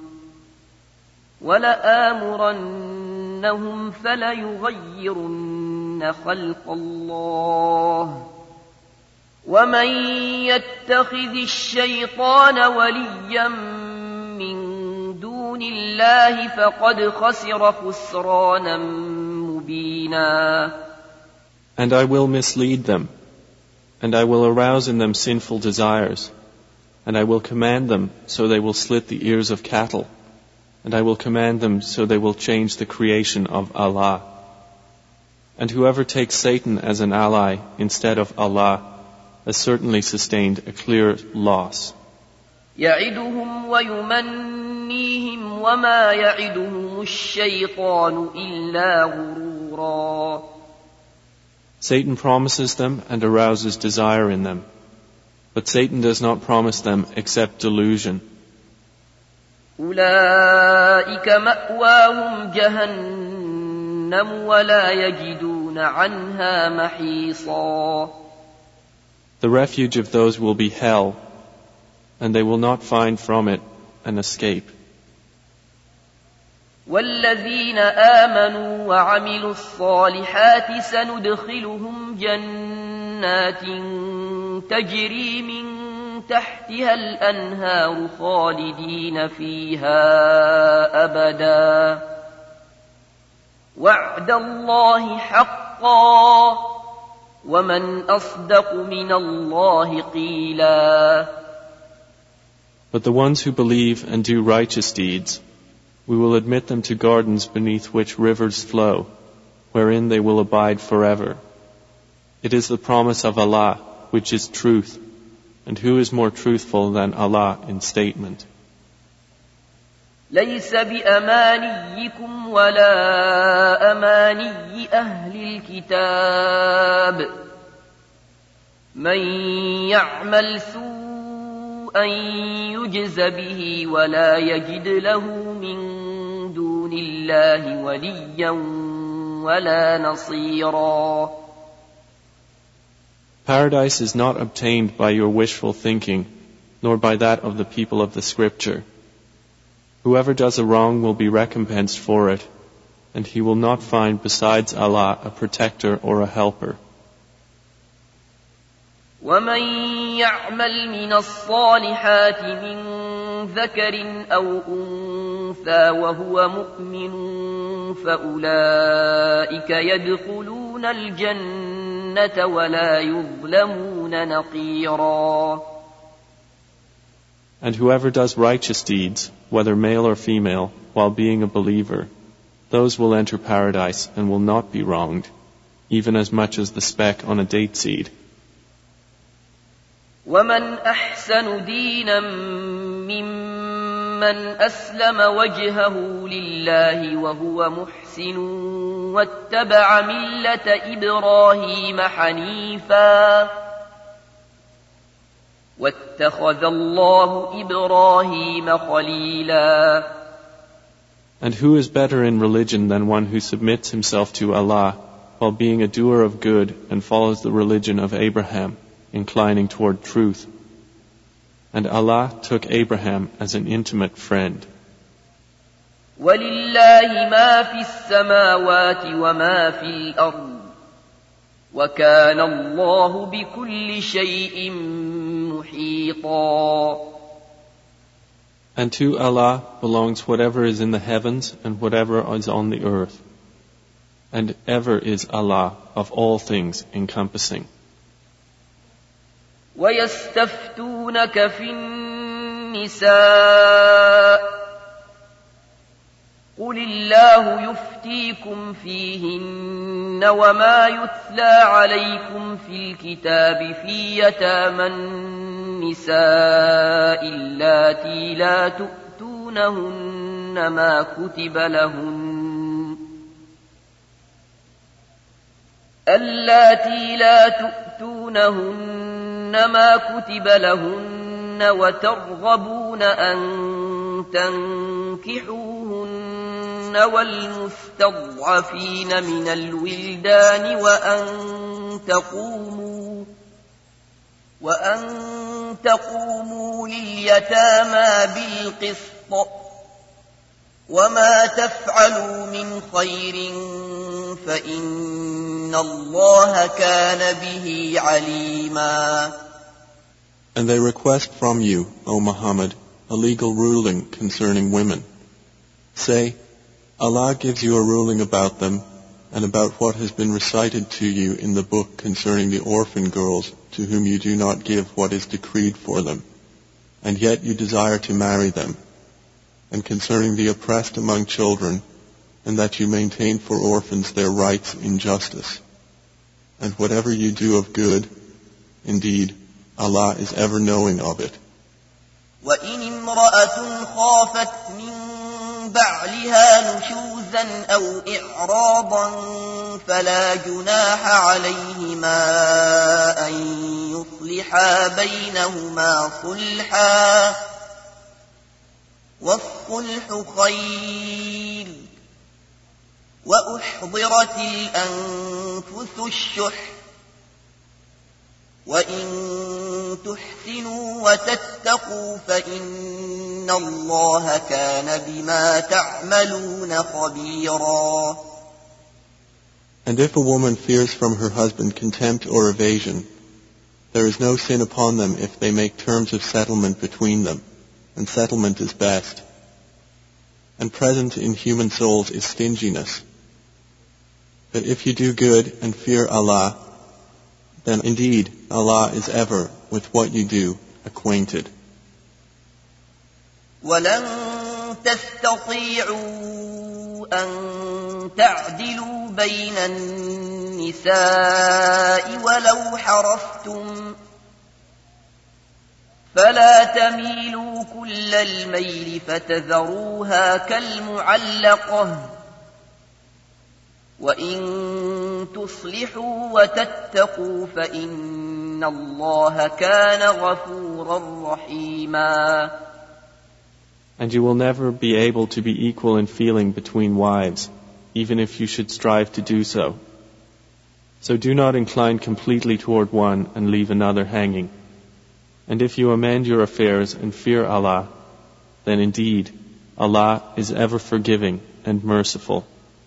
ولآمرنهم فليغيرن خلق الله ومن يتخذ الشيطان وليا من دون الله فقد خسر خسرانا مبينا. And I will mislead them, and I will arouse in them sinful desires, and I will command them so they will slit the ears of cattle, and I will command them so they will change the creation of Allah. And whoever takes Satan as an ally instead of Allah has certainly sustained a clear loss. يعدهم ويمنيهم وما يعدهم الشيطان إلا غرورا. Satan promises them and arouses desire in them, but Satan does not promise them except delusion. أولئك مأواهم جهنم ولا يجدون عنها محيصا. The refuge of those will be hell, and they will not find from it an escape. والذين آمنوا وعملوا الصالحات سندخلهم جنات تجري من تحتها الأنهار خالدين فيها أبدا وعد الله حقا ومن أصدق من الله قيلا. But the ones who believe and do righteous deeds, we will admit them to gardens beneath which rivers flow, wherein they will abide forever. It is the promise of Allah, which is truth, and who is more truthful than Allah in statement? ليس بأمانيكم ولا أماني أهل الكتاب من يعمل سوءا يجز به ولا يجد له من دون الله وليا ولا نصيرا. Paradise is not obtained by your wishful thinking, nor by that of the people of the Scripture. Whoever does a wrong will be recompensed for it, and he will not find besides Allah a protector or a helper. ومن يعمل من الصالحات من ذكر أو أنثى وهو مؤمن فأولئك يدخلون الجنة ولا يظلمون نقيرا. And whoever does righteous deeds, whether male or female, while being a believer, those will enter paradise and will not be wronged, even as much as the speck on a date seed. ومن أحسن دينا ممن أسلم وجهه لله وهو محسن واتبع ملة إبراهيم حنيفا واتخذ الله إبراهيم خليلا. And who is better in religion than one who submits himself to Allah while being a doer of good and follows the religion of Abraham, inclining toward truth? And Allah took Abraham as an intimate friend. وَلِلَّهِ مَا فِي السَّمَاوَاتِ وَمَا فِي الْأَرْضِ وَكَانَ اللَّهُ بِكُلِّ شَيْءٍ مُحِيطًا. And to Allah belongs whatever is in the heavens and whatever is on the earth. And ever is Allah of all things encompassing. وَيَسْتَفْتُونَكَ فِي النِّسَاءِ قُلِ اللَّهُ يُفْتِيكُمْ فِيهِنَّ وَمَا يُتْلَى عَلَيْكُمْ فِي الْكِتَابِ فِي يَتَامَى النِّسَاءِ اللَّاتِي لَا تُؤْتُونَهُنَّ مَا كُتِبَ لَهُنَّ اللَّاتِي لَا تُؤْتُونَهُنَّ مَا كُتِبَ لَهُنَّ وَتَرْغَبُونَ أَن تَنكِحُوهُنَّ وَالْمُسْتَضْعَفِينَ مِنَ الْوِلْدَانِ وَأَن تَقُومُوا وَأَن تَقُومُوا لِلْيَتَامَى بِالْقِسْطِ وما تفعلوا من خير فإن الله كان به عليما. And they request from you, O Muhammad, a legal ruling concerning women. Say, Allah gives you a ruling about them and about what has been recited to you in the book concerning the orphan girls to whom you do not give what is decreed for them, and yet you desire to marry them, and concerning the oppressed among children, and that you maintain for orphans their rights in justice. And whatever you do of good, indeed, Allah is ever knowing of it. وَإِنِ امْرَأَةٌ خَافَتْ مِنْ بَعْلِهَا نُشُوزًا أَوْ إِعْرَاضًا فَلَا جُنَاحَ عَلَيْهِمَا أَنْ يُصْلِحَا بَيْنَهُمَا صُلْحًا وَالصُّلْحُ خَيْرٌ وَأُحْضِرَتِ الْأَنفُسُ الشُّحَّ وَإِن تُحْسِنُوا وَتَتَّقُوا فَإِنَّ اللَّهَ كَانَ بِمَا تَعْمَلُونَ خَبِيرًا. And if a woman fears from her husband contempt or evasion, there is no sin upon them if they make terms of settlement between them, and settlement is best. And present in human souls is stinginess. But if you do good and fear Allah, then indeed Allah is ever with what you do acquainted. وَلَن تَسْتَطِيعُوا أَن تَعْدِلُوا بَيْنَ النِّسَاءِ وَلَوْ حَرَصْتُمْ فَلَا تَمِيلُوا كُلَّ الْمَيْلِ فَتَذَرُوهَا كَالْمُعَلَّقَةِ وَإِن تُصْلِحُوا وَتَتَّقُوا فَإِنَّ اللَّهَ كَانَ غَفُورًا رَحِيمًا. And you will never be able to be equal in feeling between wives, even if you should strive to do so. So do not incline completely toward one and leave another hanging. And if you amend your affairs and fear Allah, then indeed Allah is ever forgiving and merciful.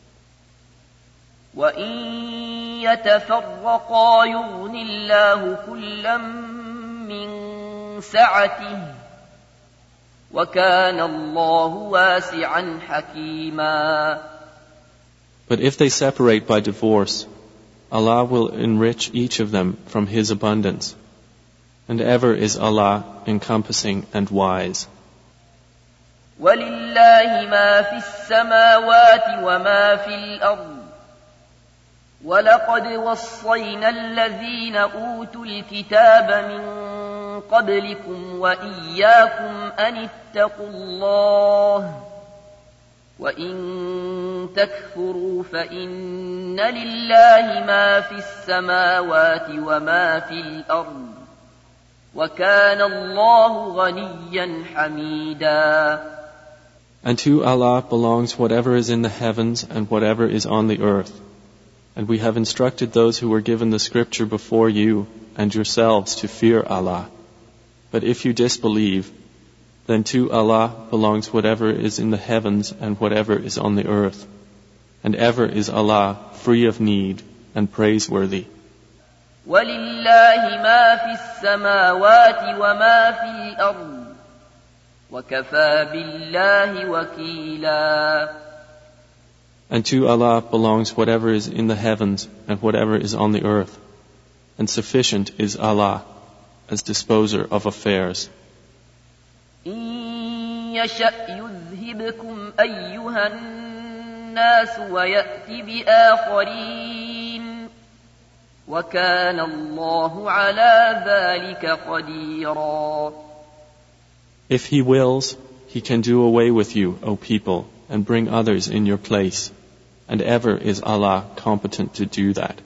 وَإِن يَتَفَرَّقَا يُغْنِ اللَّهُ كُلًّا مِّن سَعَتِهِ وَكَانَ اللَّهُ وَاسِعًا حَكِيمًا. But if they separate by divorce, Allah will enrich each of them from His abundance, and ever is Allah encompassing and wise. وَلِلَّهِ مَا فِي السَّمَاوَاتِ وَمَا فِي الْأَرْضِ وَلَقَدْ وَصَّيْنَا الَّذِينَ أُوتُوا الْكِتَابَ مِنْ قَبْلِكُمْ وَإِيَّاكُمْ أَنِ اتَّقُوا اللَّهَ وَإِن تَكْفُرُوا فَإِنَّ لِلَّهِ مَا فِي السَّمَاوَاتِ وَمَا فِي الْأَرْضِ وَكَانَ اللَّهُ غَنِيًّا حَمِيدًا. And to Allah belongs whatever is in the heavens and whatever is on the earth. And we have instructed those who were given the scripture before you and yourselves to fear Allah. But if you disbelieve, then to Allah belongs whatever is in the heavens and whatever is on the earth. And ever is Allah free of need and praiseworthy. وَلِلَّهِ مَا فِي السَّمَاوَاتِ وَمَا فِي الْأَرْضِ وَكَفَى بِاللَّهِ وَكِيلًا. And to Allah belongs whatever is in the heavens and whatever is on the earth. And sufficient is Allah as disposer of affairs. إِن يَشَأْ يُذْهِبْكُمْ أَيُّهَا النَّاسُ وَيَأْتِ بِآخَرِينَ وَكَانَ اللَّهُ عَلَى ذَلِكَ قَدِيرًا. If He wills, He can do away with you, O people, and bring others in your place. And ever is Allah competent to do that.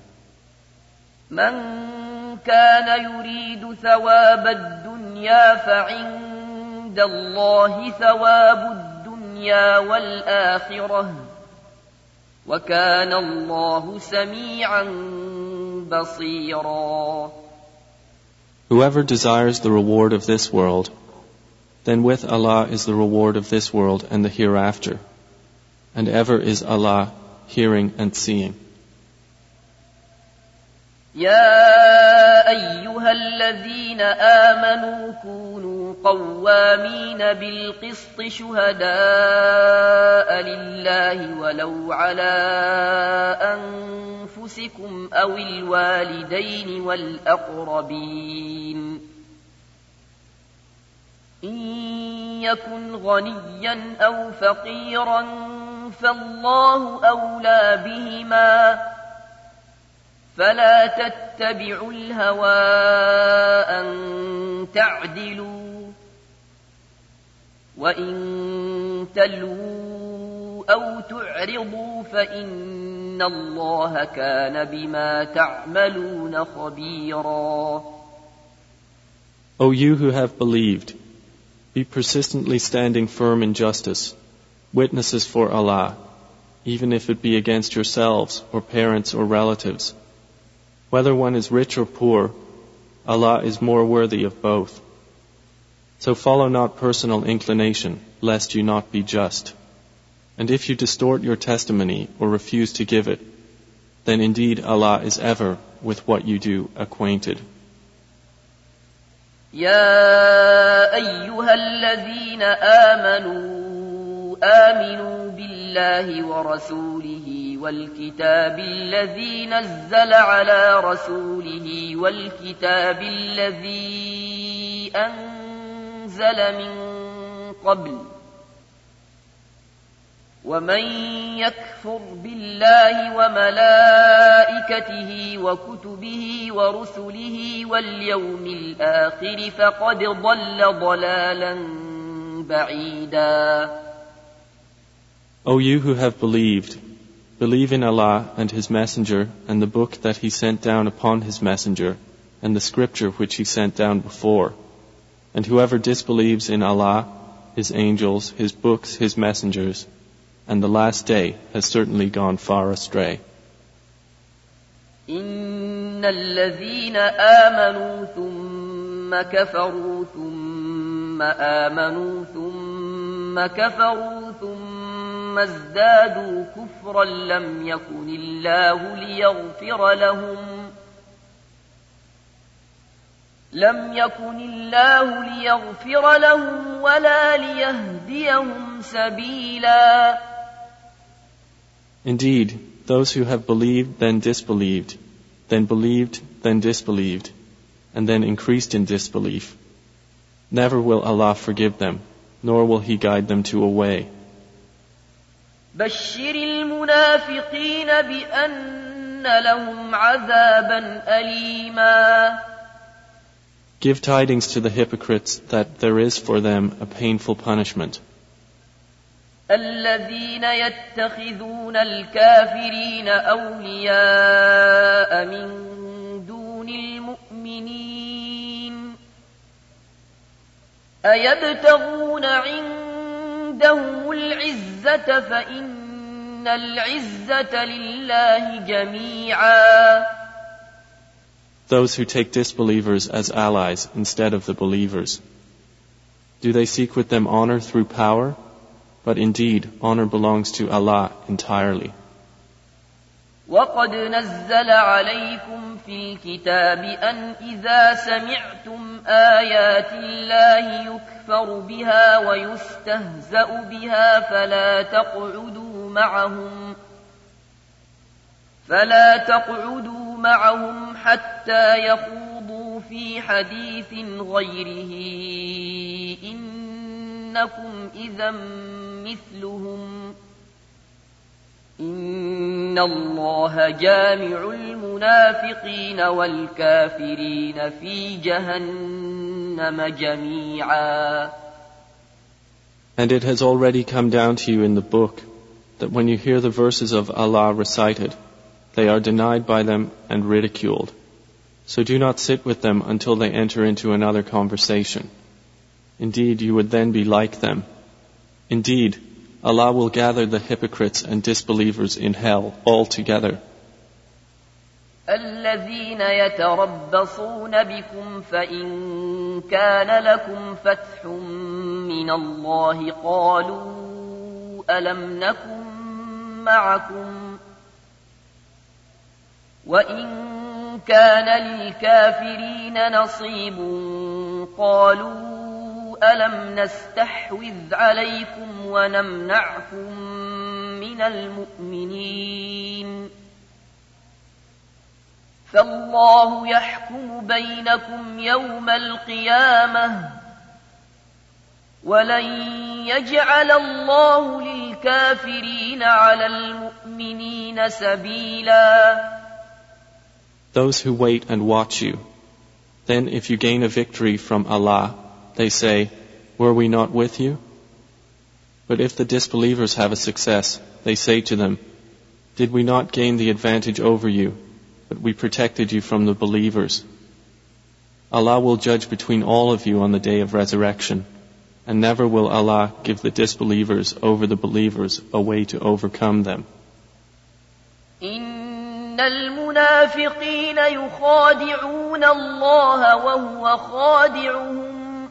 مَنْ كَانَ يُرِيدُ ثَوَابَ الدُّنْيَا فَعِندَ اللَّهِ ثَوَابُ الدُّنْيَا وَالْآخِرَةِ وَكَانَ اللَّهُ سَمِيعًا بَصِيرًا. Whoever desires the reward of this world, then with Allah is the reward of this world and the hereafter. And ever is Allah hearing and seeing. يا أيها الذين آمنوا كونوا قوامين بالقسط شهداء لله ولو على أنفسكم أو الوالدين والأقربين إن يكن غنيا أو فقيرا فالله أولى بهما فلا تتبعوا الهوى أن تعدلوا وإن تلووا أو تعرضوا فإن الله كان بما تعملون خبيرا. O you who have believed, be persistently standing firm in justice, witnesses for Allah, even if it be against yourselves or parents or relatives. Whether one is rich or poor, Allah is more worthy of both. So follow not personal inclination, lest you not be just. And if you distort your testimony or refuse to give it, then indeed Allah is ever with what you do acquainted. يا أيها الذين آمنوا آمنوا بالله ورسوله والكتاب الذي نزل على رسوله والكتاب الذي أنزل من قبل ومن يكفر بالله وملائكته وكتبه ورسله واليوم الآخر فقد ضل ضلالا بعيدا. O you who have believed, believe in Allah and His Messenger and the book that He sent down upon His Messenger and the scripture which He sent down before. And whoever disbelieves in Allah, His angels, His books, His messengers, and the last day has certainly gone far astray. إن الذين آمنوا ثم كفروا ثم آمنوا ثم كفروا ثم ازدادوا كفرا لم يكن الله ليغفر لهم لم يكن الله ليغفر لهم ولا ليهديهم سبيلا. Indeed, those who have believed then disbelieved, then believed then disbelieved, and then increased in disbelief, never will Allah forgive them, nor will He guide them to a way. بشر المنافقين بأن لهم عذابا أليما. Give tidings to the hypocrites that there is for them a painful punishment. الذين يتخذون الكافرين أولياء من دون المؤمنين أيبتغون عندهم العزة فإن العزة لله جميعا. Those who take disbelievers as allies instead of the believers. Do they seek with them honor through power? But indeed, honor belongs to Allah entirely. وقد نزل عليكم في الكتاب أن إذا سمعتم آيات الله يكفر بها ويستهزأ بها فلا تقعدوا معهم فلا تقعدوا معهم حتى يخوضوا في حديث غيره إنكم إذا مثلهم إن الله جامع المنافقين والكافرين في جهنم جميعا. And it has already come down to you in the book that when you hear the verses of Allah recited, they are denied by them and ridiculed. So do not sit with them until they enter into another conversation. Indeed, you would then be like them. Indeed, Allah will gather the hypocrites and disbelievers in hell all together. الذين يتربصون بكم فإن كان لكم فتح من الله قالوا ألم نكن معكم وإن كان للكافرين نصيب قالوا ألم نستحوذ عليكم ونمنعكم من المؤمنين فالله يحكم بينكم يوم القيامة ولن يجعل الله للكافرين على المؤمنين سبيلا. Those who wait and watch you, then if you gain a victory from Allah, they say, were we not with you? But if the disbelievers have a success, they say to them, did we not gain the advantage over you, but we protected you from the believers? Allah will judge between all of you on the day of resurrection, and never will Allah give the disbelievers over the believers a way to overcome them. إن المنافقين يخادعون الله وهو خادعهم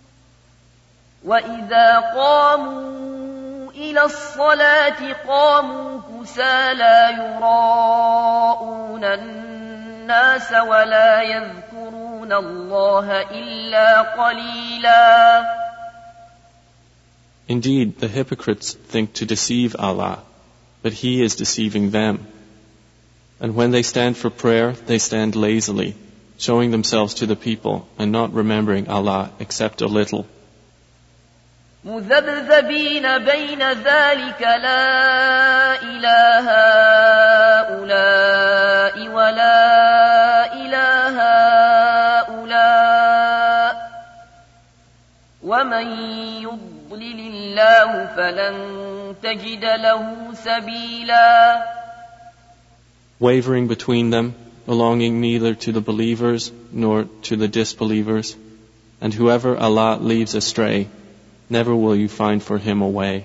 وإذا قاموا إلى الصلاة قاموا كسالى يراءون الناس ولا يذكرون الله إلا قليلا. Indeed, the hypocrites think to deceive Allah, but He is deceiving them. And when they stand for prayer, they stand lazily, showing themselves to the people and not remembering Allah except a little. مذبذبين بين ذلك لا إله هؤلاء ولا إله هؤلاء ومن يضلل الله فلن تجد له سبيلا. Wavering between them, belonging neither to the believers nor to the disbelievers, and whoever Allah leaves astray, never will you find for him a way.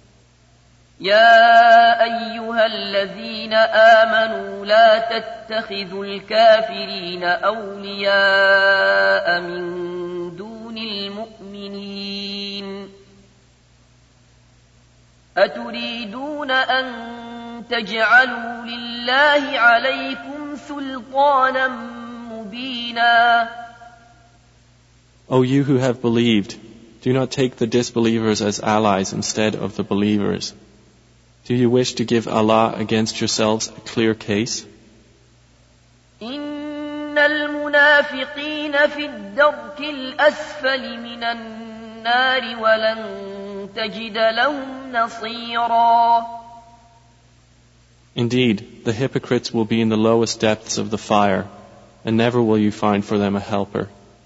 يا أيها الذين آمنوا لا تتخذوا الكافرين أولياء من دون المؤمنين أتريدون أن تجعلوا لله عليكم سلطانا مبينا. O you who have believed, do not take the disbelievers as allies instead of the believers. Do you wish to give Allah against yourselves a clear case? إن المنافقين في الدرك الأسفل من النار ولن تجد لهم نصيرا. Indeed, the hypocrites will be in the lowest depths of the fire, and never will you find for them a helper.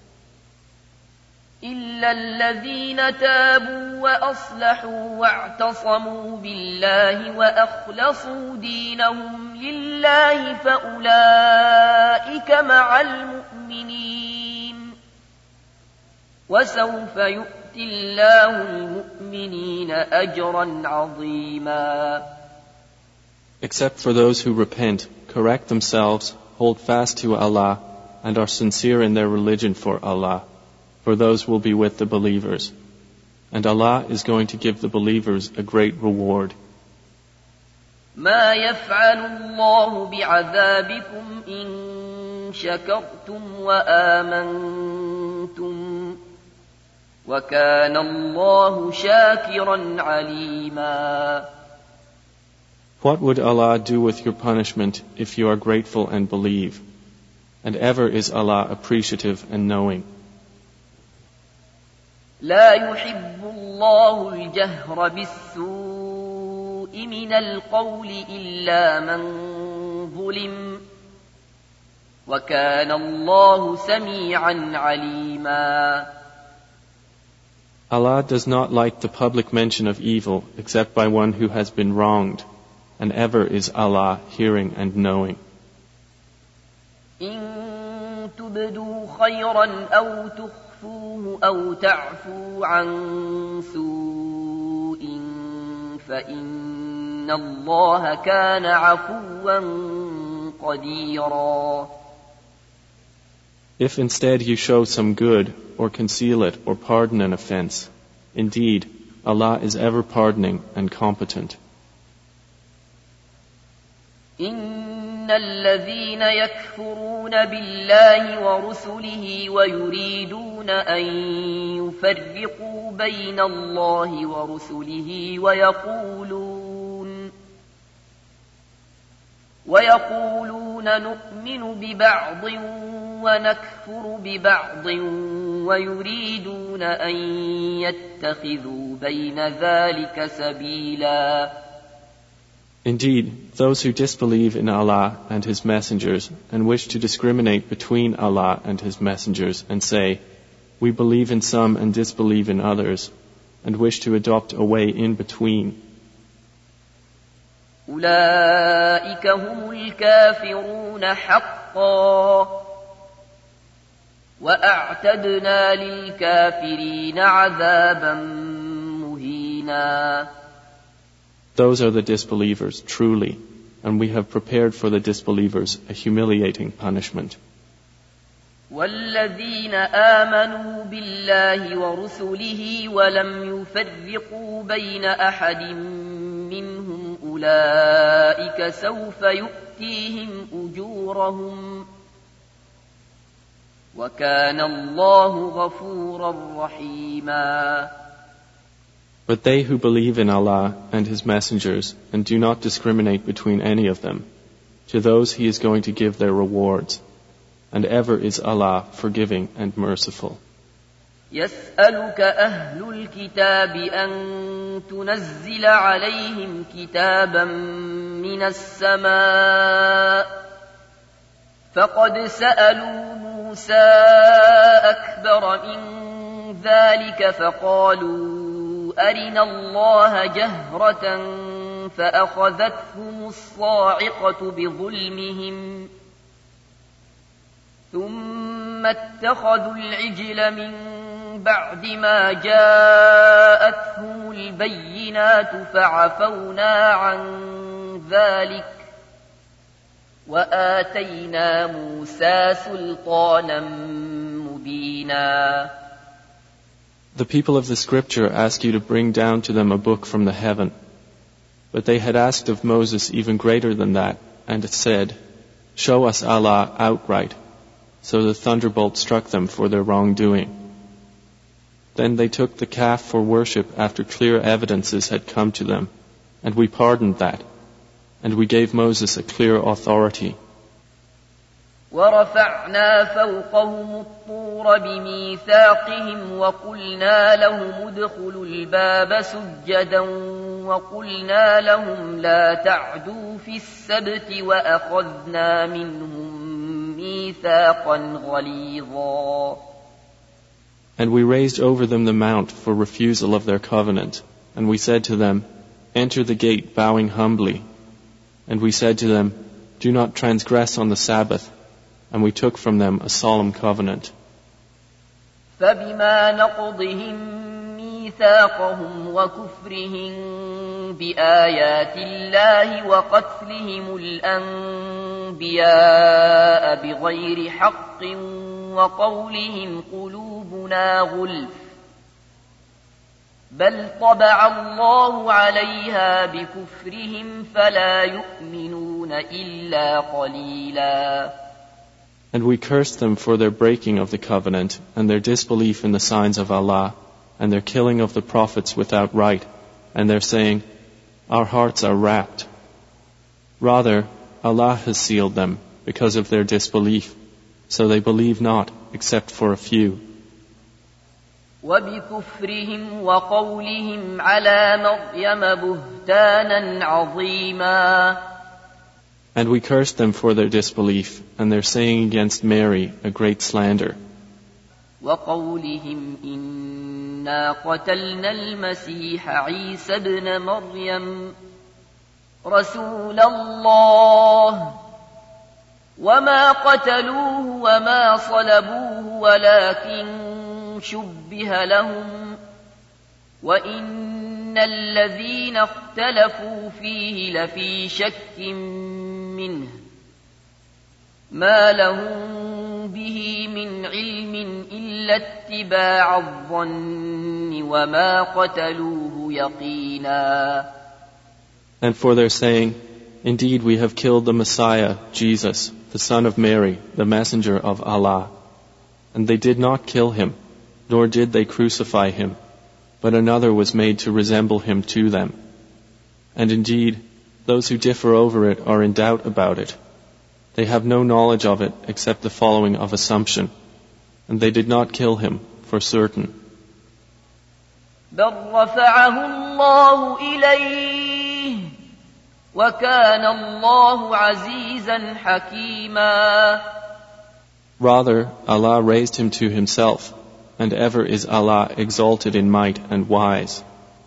إلا الذين تابوا وأصلحوا واعتصموا بالله وأخلصوا دينهم لله فأولئك مع المؤمنين وسوف يؤتي الله المؤمنين أجرا عظيما. Except for those who repent, correct themselves, hold fast to Allah, and are sincere in their religion for Allah, for those will be with the believers. And Allah is going to give the believers a great reward. ما يفعل الله بعذابكم إن شكرتم وآمنتم وكان الله شاكرا عليما. What would Allah do with your punishment if you are grateful and believe? And ever is Allah appreciative and knowing. لا يحب الله الجهر بالسوء من القول إلا من ظلم وكان الله سميعا عليما. Allah does not like the public mention of evil except by one who has been wronged, and ever is Allah hearing and knowing. إن تبدوا خيرا أو تخفوه أو تعفوا عن سوء فإن الله كان عفوا قديرا. If instead you show some good, or conceal it, or pardon an offense, indeed, Allah is ever pardoning and competent. إن الذين يكفرون بالله ورسله ويريدون أن يفرقوا بين الله ورسله ويقولون ويقولون نؤمن ببعض ونكفر ببعض ويريدون أن يتخذوا بين ذلك سبيلا. Indeed, those who disbelieve in Allah and His messengers and wish to discriminate between Allah and His messengers and say, we believe in some and disbelieve in others, and wish to adopt a way in between. أولئك هم الكافرون حقا وأعتدنا للكافرين عذابا مهينا. Those are the disbelievers, truly, and we have prepared for the disbelievers a humiliating punishment. والذين آمنوا بالله ورسله ولم يفرقوا بين أحد منهم أولئك سوف يؤتيهم أجورهم وكان الله غفورا رحيما. But they who believe in Allah and His messengers and do not discriminate between any of them, to those He is going to give their rewards, and ever is Allah forgiving and merciful. يسألك أهل الكتاب أن تنزل عليهم كتابا من السماء فقد سألوا موسى أكبر من ذلك فقالوا أرنا الله جهرة فأخذتهم الصاعقة بظلمهم ثم اتخذوا العجل من بعد ما جاءتهم البينات فعفونا عن ذلك وآتينا موسى سلطانا مبينا. The people of the scripture ask you to bring down to them a book from the heaven. But they had asked of Moses even greater than that, and said, show us Allah outright. So the thunderbolt struck them for their wrongdoing. Then they took the calf for worship after clear evidences had come to them, and we pardoned that, and we gave Moses a clear authority. ورفعنا فوقهم الطور بميثاقهم وقلنا لهم ادخلوا الباب سجدا وقلنا لهم لا تعدوا في السبت وأخذنا منهم ميثاقا غليظا. And we raised over them the mount for refusal of their covenant, and we said to them, enter the gate bowing humbly. And we said to them, do not transgress on the Sabbath. And we took from them a solemn covenant. فبما نقضهم ميثاقهم وكفرهم بآيات الله وقتلهم الأنبياء بغير حق وقولهم قلوبنا غلف بل طبع الله عليها بكفرهم فلا يؤمنون إلا قليلا. And we cursed them for their breaking of the covenant and their disbelief in the signs of Allah and their killing of the prophets without right and their saying, our hearts are wrapped. Rather, Allah has sealed them because of their disbelief, so they believe not except for a few. وبكفرهم وقولهم على مريم بهتانا عظيما. And we cursed them for their disbelief and their saying against Mary a great slander. وقولهم إنا قتلنا المسيح عيسى ابن مريم رسول الله وما قتلوه وما صلبوه ولكن شبه لهم وإن الذين اختلفوا فيه لفي شك منه ما لهم به من علم إلا اتباع الظن وما قتلوه يقينا. And for their saying, indeed we have killed the Messiah, Jesus, the son of Mary, the messenger of Allah. And they did not kill him, nor did they crucify him, but another was made to resemble him to them. And indeed, those who differ over it are in doubt about it. They have no knowledge of it except the following of assumption. And they did not kill him, for certain. بل رفعه الله إليه وكان الله عزيزا حكيما. Rather, Allah raised him to himself, and ever is Allah exalted in might and wise.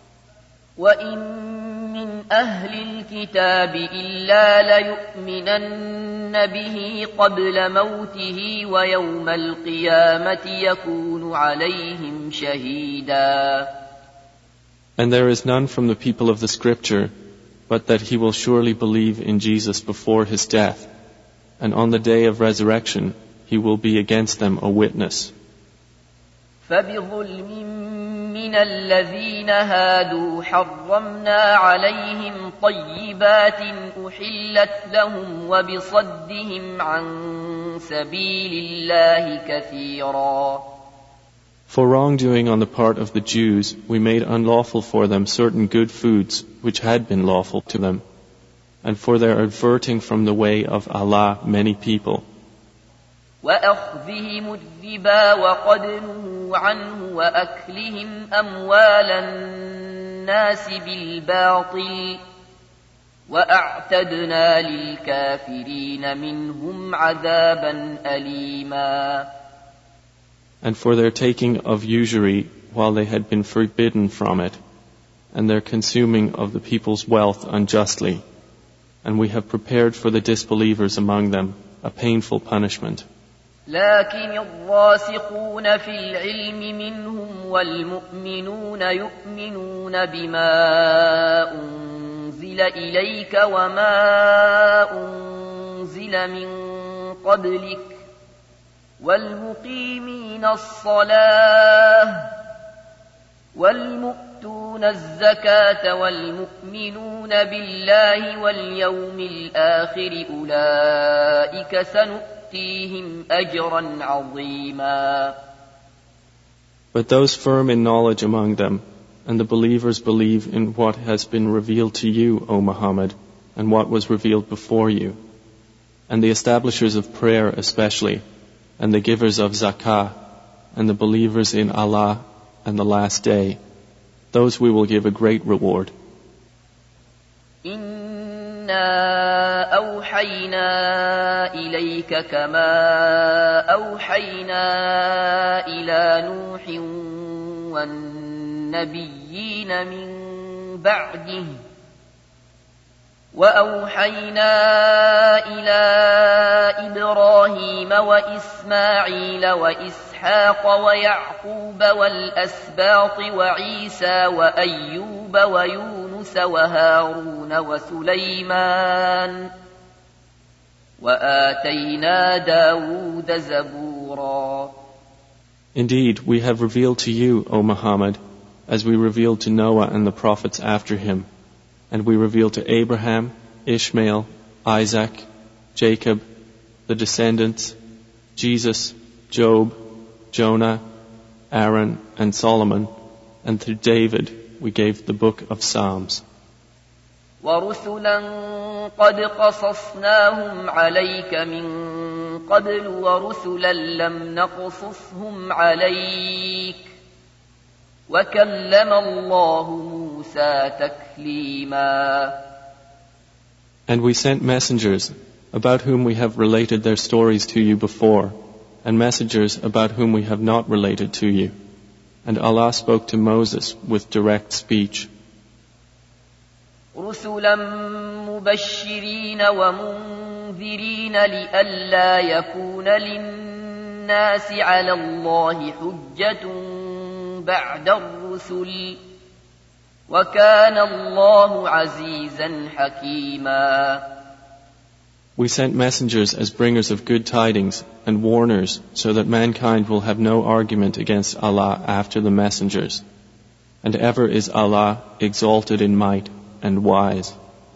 وَإِن مِّنْ أَهْلِ الْكِتَابِ إِلَّا لَيُؤْمِنَنَّ بِهِ قَبْلَ مَوْتِهِ وَيَوْمَ الْقِيَامَةِ يَكُونُ عَلَيْهِمْ شَهِيدًا. And there is none from the people of the scripture, but that he will surely believe in Jesus before his death, and on the day of resurrection he will be against them a witness. فَبِظُلْمٍ مِّنَ الَّذِينَ هَادُوا حَرَّمْنَا عَلَيْهِمْ طَيِّبَاتٍ أُحِلَّتْ لَهُمْ وَبِصَدِّهِمْ عَن سَبِيلِ اللَّهِ كَثِيرًا. For wrongdoing on the part of the Jews, we made unlawful for them certain good foods which had been lawful to them, and for their averting from the way of Allah many people. وَأَخْذِهِمُ الرِّبَا وَقَدْ نُهُوا عَنْهُ وَأَكْلِهِمْ أَمْوَالَ النَّاسِ بِالْبَاطِلِ وَأَعْتَدْنَا لِلْكَافِرِينَ مِنْهُمْ عَذَابًا أَلِيمًا. And for their taking of usury while they had been forbidden from it, and their consuming of the people's wealth unjustly, and we have prepared for the disbelievers among them a painful punishment. لكن الراسخون في العلم منهم والمؤمنون يؤمنون بما أنزل إليك وما أنزل من قبلك والمقيمين الصلاة والمؤتون الزكاة والمؤمنون بالله واليوم الآخر أولئك سنؤتيهم أجرا عظيما. But those firm in knowledge among them, and the believers believe in what has been revealed to you, O Muhammad, and what was revealed before you, and the establishers of prayer especially, and the givers of zakah, and the believers in Allah and the last day, those we will give a great reward. إِنَّا أَوْحَيْنَا إِلَيْكَ كَمَا أَوْحَيْنَا إِلَى نُوحٍ وَالنَّبِيِّينَ مِن بَعْدِهِ وَأَوْحَيْنَا إِلَى إِبْرَاهِيمَ وَإِسْمَاعِيلَ وَإِسْحَاقَ وَيَعْقُوبَ وَالْأَسْبَاطِ وَعِيسَى وَأَيُّوبَ وَيُونُسَ وَهَارُونَ وَسُلَيْمَانَ وَآتَيْنَا دَاوُودَ زَبُورًا. Indeed, we have revealed to you, O Muhammad, as we revealed to Noah and the prophets after him, and we revealed to Abraham, Ishmael, Isaac, Jacob, the descendants, Jesus, Job, Jonah, Aaron, and Solomon, and to David we gave the book of Psalms. وَرُسُلًا قَدْ قَصَصْنَاهُمْ عَلَيْكَ مِنْ قَبْلُ وَرُسُلًا لَمْ نَقْصُصْهُمْ عَلَيْكَ وَكَلَّمَ اللَّهُ مُوسَى تَكْلِيمًا. And we sent messengers about whom we have related their stories to you before, and messengers about whom we have not related to you. And Allah spoke to Moses with direct speech. رُسُلًا مُبَشِّرِينَ وَمُنذِرِينَ لِئَلَّا يَكُونَ لِلنَّاسِ عَلَى اللَّهِ حُجَّةٌ بَعْدَ الرُّسُلِ وَكَانَ اللَّهُ عَزِيزًا حَكِيمًا. We sent messengers as bringers of good tidings and warners so that mankind will have no argument against Allah after the messengers. And ever is Allah exalted in might and wise.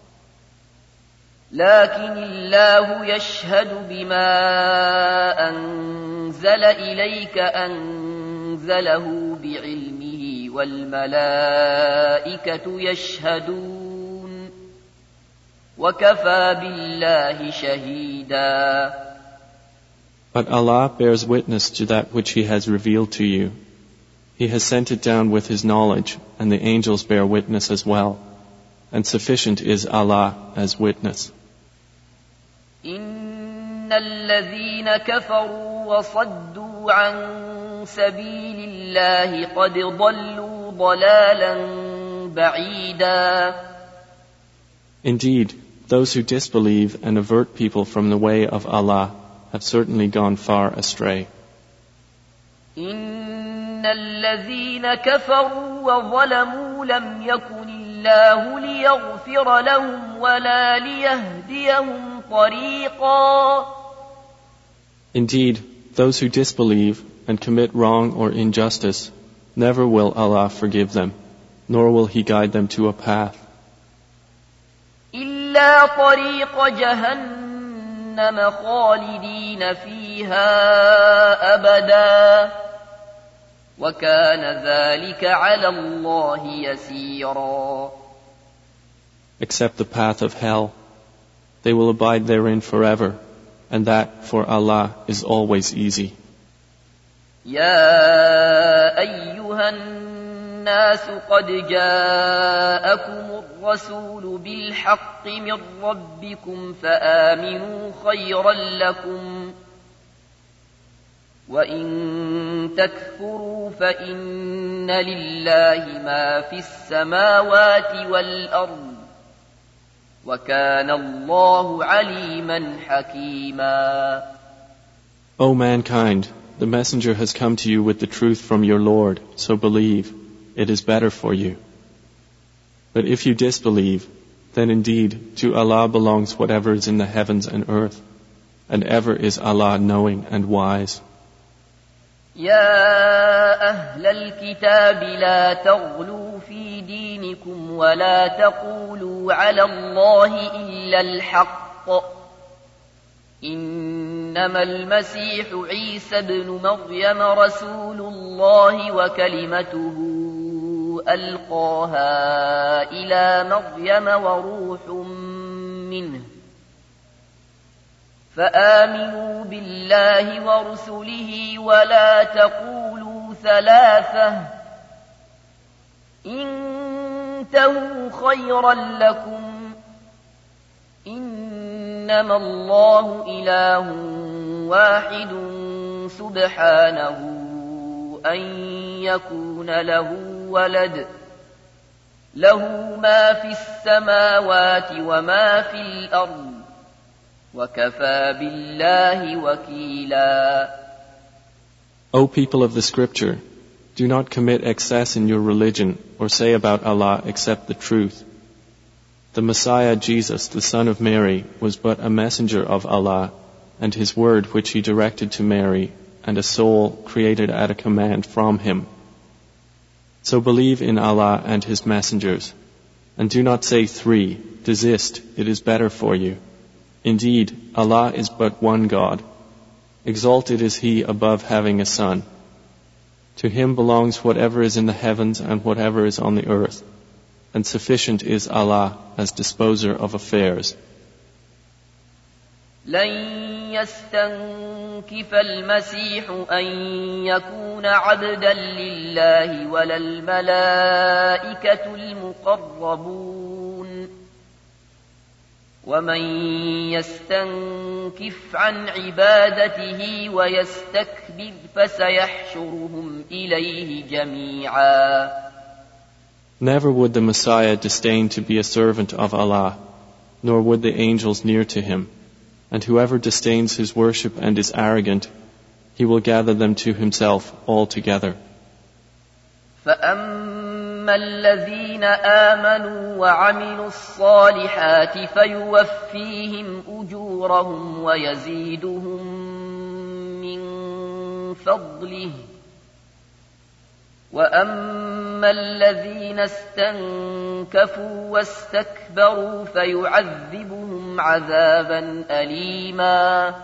لكن الله يشهد بما أنزل إليك أنزله بعلمه والملائكة يشهدون وكفى بالله شهيدا. But Allah bears witness to that which He has revealed to you. He has sent it down with His knowledge, and the angels bear witness as well. And sufficient is Allah as witness. إن الذين كفروا وصدوا عن سبيل الله قد ضلوا ضلالا بعيدا. Indeed, those who disbelieve and avert people from the way of Allah have certainly gone far astray. إن الذين كفروا وظلموا لم يكن الله ليغفر لهم ولا ليهديهم طريقا. Indeed, those who disbelieve and commit wrong or injustice, never will Allah forgive them, nor will He guide them to a path. إلا طريق جهنم خالدين فيها أبدا وكان ذلك على الله يسيرا. Except the path of hell, they will abide therein forever, and that for Allah is always easy. يا أيها الناس قد جاءكم الرسول بالحق من ربكم فآمنوا خيرا لكم وإن تكفروا فإن لله ما في السماوات والأرض وكان الله عليما حكيما. O mankind, the messenger has come to you with the truth from your Lord, so believe, it is better for you. But if you disbelieve, then indeed to Allah belongs whatever is in the heavens and earth, and ever is Allah knowing and wise. يا أهل الكتاب لا تغلوا في دينكم ولا تقولوا على الله إلا الحق إنما المسيح عيسى ابن مريم رسول الله وكلمته ألقاها إلى مريم وروح منه فآمنوا بالله ورسله ولا تقولوا ثلاثة انتهوا خيرا لكم إنما الله إله واحد سبحانه أن يكون له ولد له ما في السماوات وما في الأرض وكفى بالله وكيلا. O people of the scripture, do not commit excess in your religion or say about Allah except the truth. The Messiah Jesus, the son of Mary, was but a messenger of Allah and His word which He directed to Mary and a soul created at a command from Him. So believe in Allah and His messengers and do not say three, desist, it is better for you. Indeed, Allah is but one God. Exalted is He above having a son. To Him belongs whatever is in the heavens and whatever is on the earth. And sufficient is Allah as disposer of affairs. لن يستنكف المسيح أن يكون عبدا لله ولا الملائكة المقربون ومن يستنكف عن عبادته ويستكبر فسيحشرهم إليه جميعا. Never would the Messiah disdain to be a servant of Allah, nor would the angels near to Him. And whoever disdains His worship and is arrogant, He will gather them to Himself all together. فَأَمَّا فَأَمَّا الَّذِينَ آمَنُوا وَعَمِلُوا الصَّالِحَاتِ فَيُوَفِّيهِمْ أُجُورَهُمْ وَيَزِيدُهُم مِّن فَضْلِهِ وَأَمَّا الَّذِينَ اسْتَنكَفُوا وَاسْتَكْبَرُوا فَيُعَذِّبُهُمْ عَذَابًا أَلِيمًا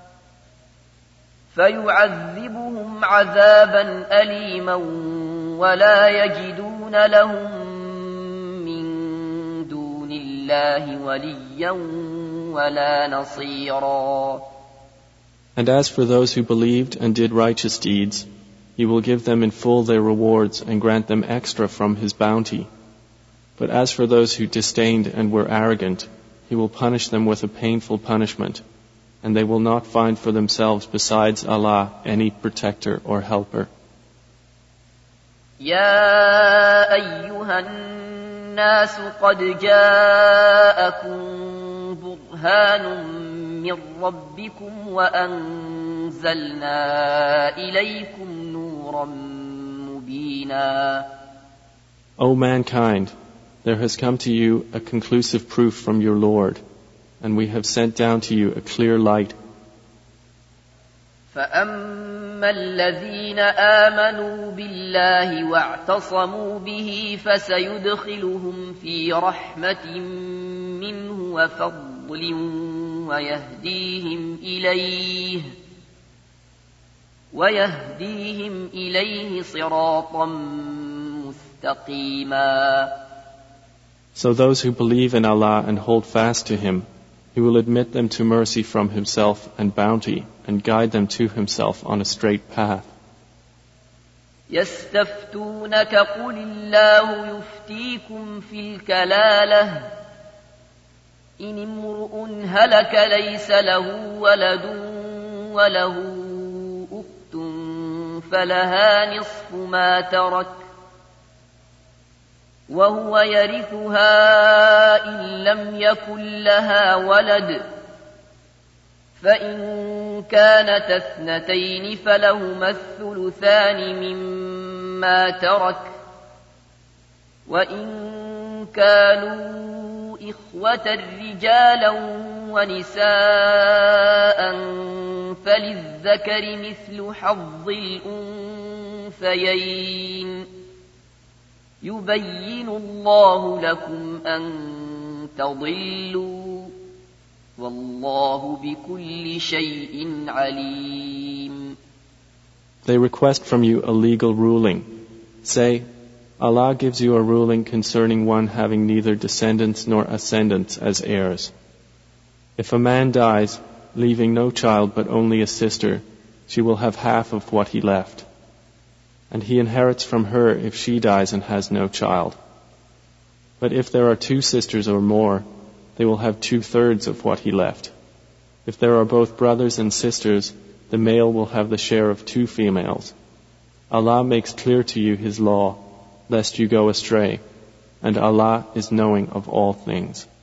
فَيُعَذِّبُهُمْ عَذَابًا أَلِيمًا وَلَا يَجِدُونَ لَهُم مِّن دُونِ اللَّهِ وَلِيًّا وَلَا نَصِيرًا. And as for those who believed and did righteous deeds, He will give them in full their rewards and grant them extra from His bounty. But as for those who disdained and were arrogant, He will punish them with a painful punishment, and they will not find for themselves besides Allah any protector or helper. يا أيها الناس قد جاءكم برهان من ربكم وأنزلنا إليكم نورا مبينا. O mankind, there has come to you a conclusive proof from your Lord, and we have sent down to you a clear light. فَأَمَّا الَّذِينَ آمَنُوا بِاللَّهِ وَاعْتَصَمُوا بِهِ فَسَيُدْخِلُهُمْ فِي رَحْمَةٍ مِّنْهُ وَفَضْلٍ وَيَهْدِيهِمْ إِلَيْهِ وَيَهْدِيهِمْ إِلَيْهِ صِرَاطًا مُسْتَقِيمًا. So those who believe in Allah and hold fast to Him, He will admit them to mercy from Himself and bounty, and guide them to Himself on a straight path. يستفتونك قل الله يفتيكم في الكلالة إن امرؤ هلك ليس له ولد وله أخت فلها نصف ما ترك وهو يرثها إن لم يكن لها ولد فإن كانت اثنتين فلهما الثلثان مما ترك وإن كانوا إخوة رجالا ونساء فللذكر مثل حظ الأنثيين يبين الله لكم أن تضلوا والله بكل شيء عليم. They request from you a legal ruling. Say, Allah gives you a ruling concerning one having neither descendants nor ascendants as heirs. If a man dies, leaving no child but only a sister, she will have half of what he left. And he inherits from her if she dies and has no child. But if there are two sisters or more, they will have two-thirds of what he left. If there are both brothers and sisters, the male will have the share of two females. Allah makes clear to you His law, lest you go astray, and Allah is knowing of all things.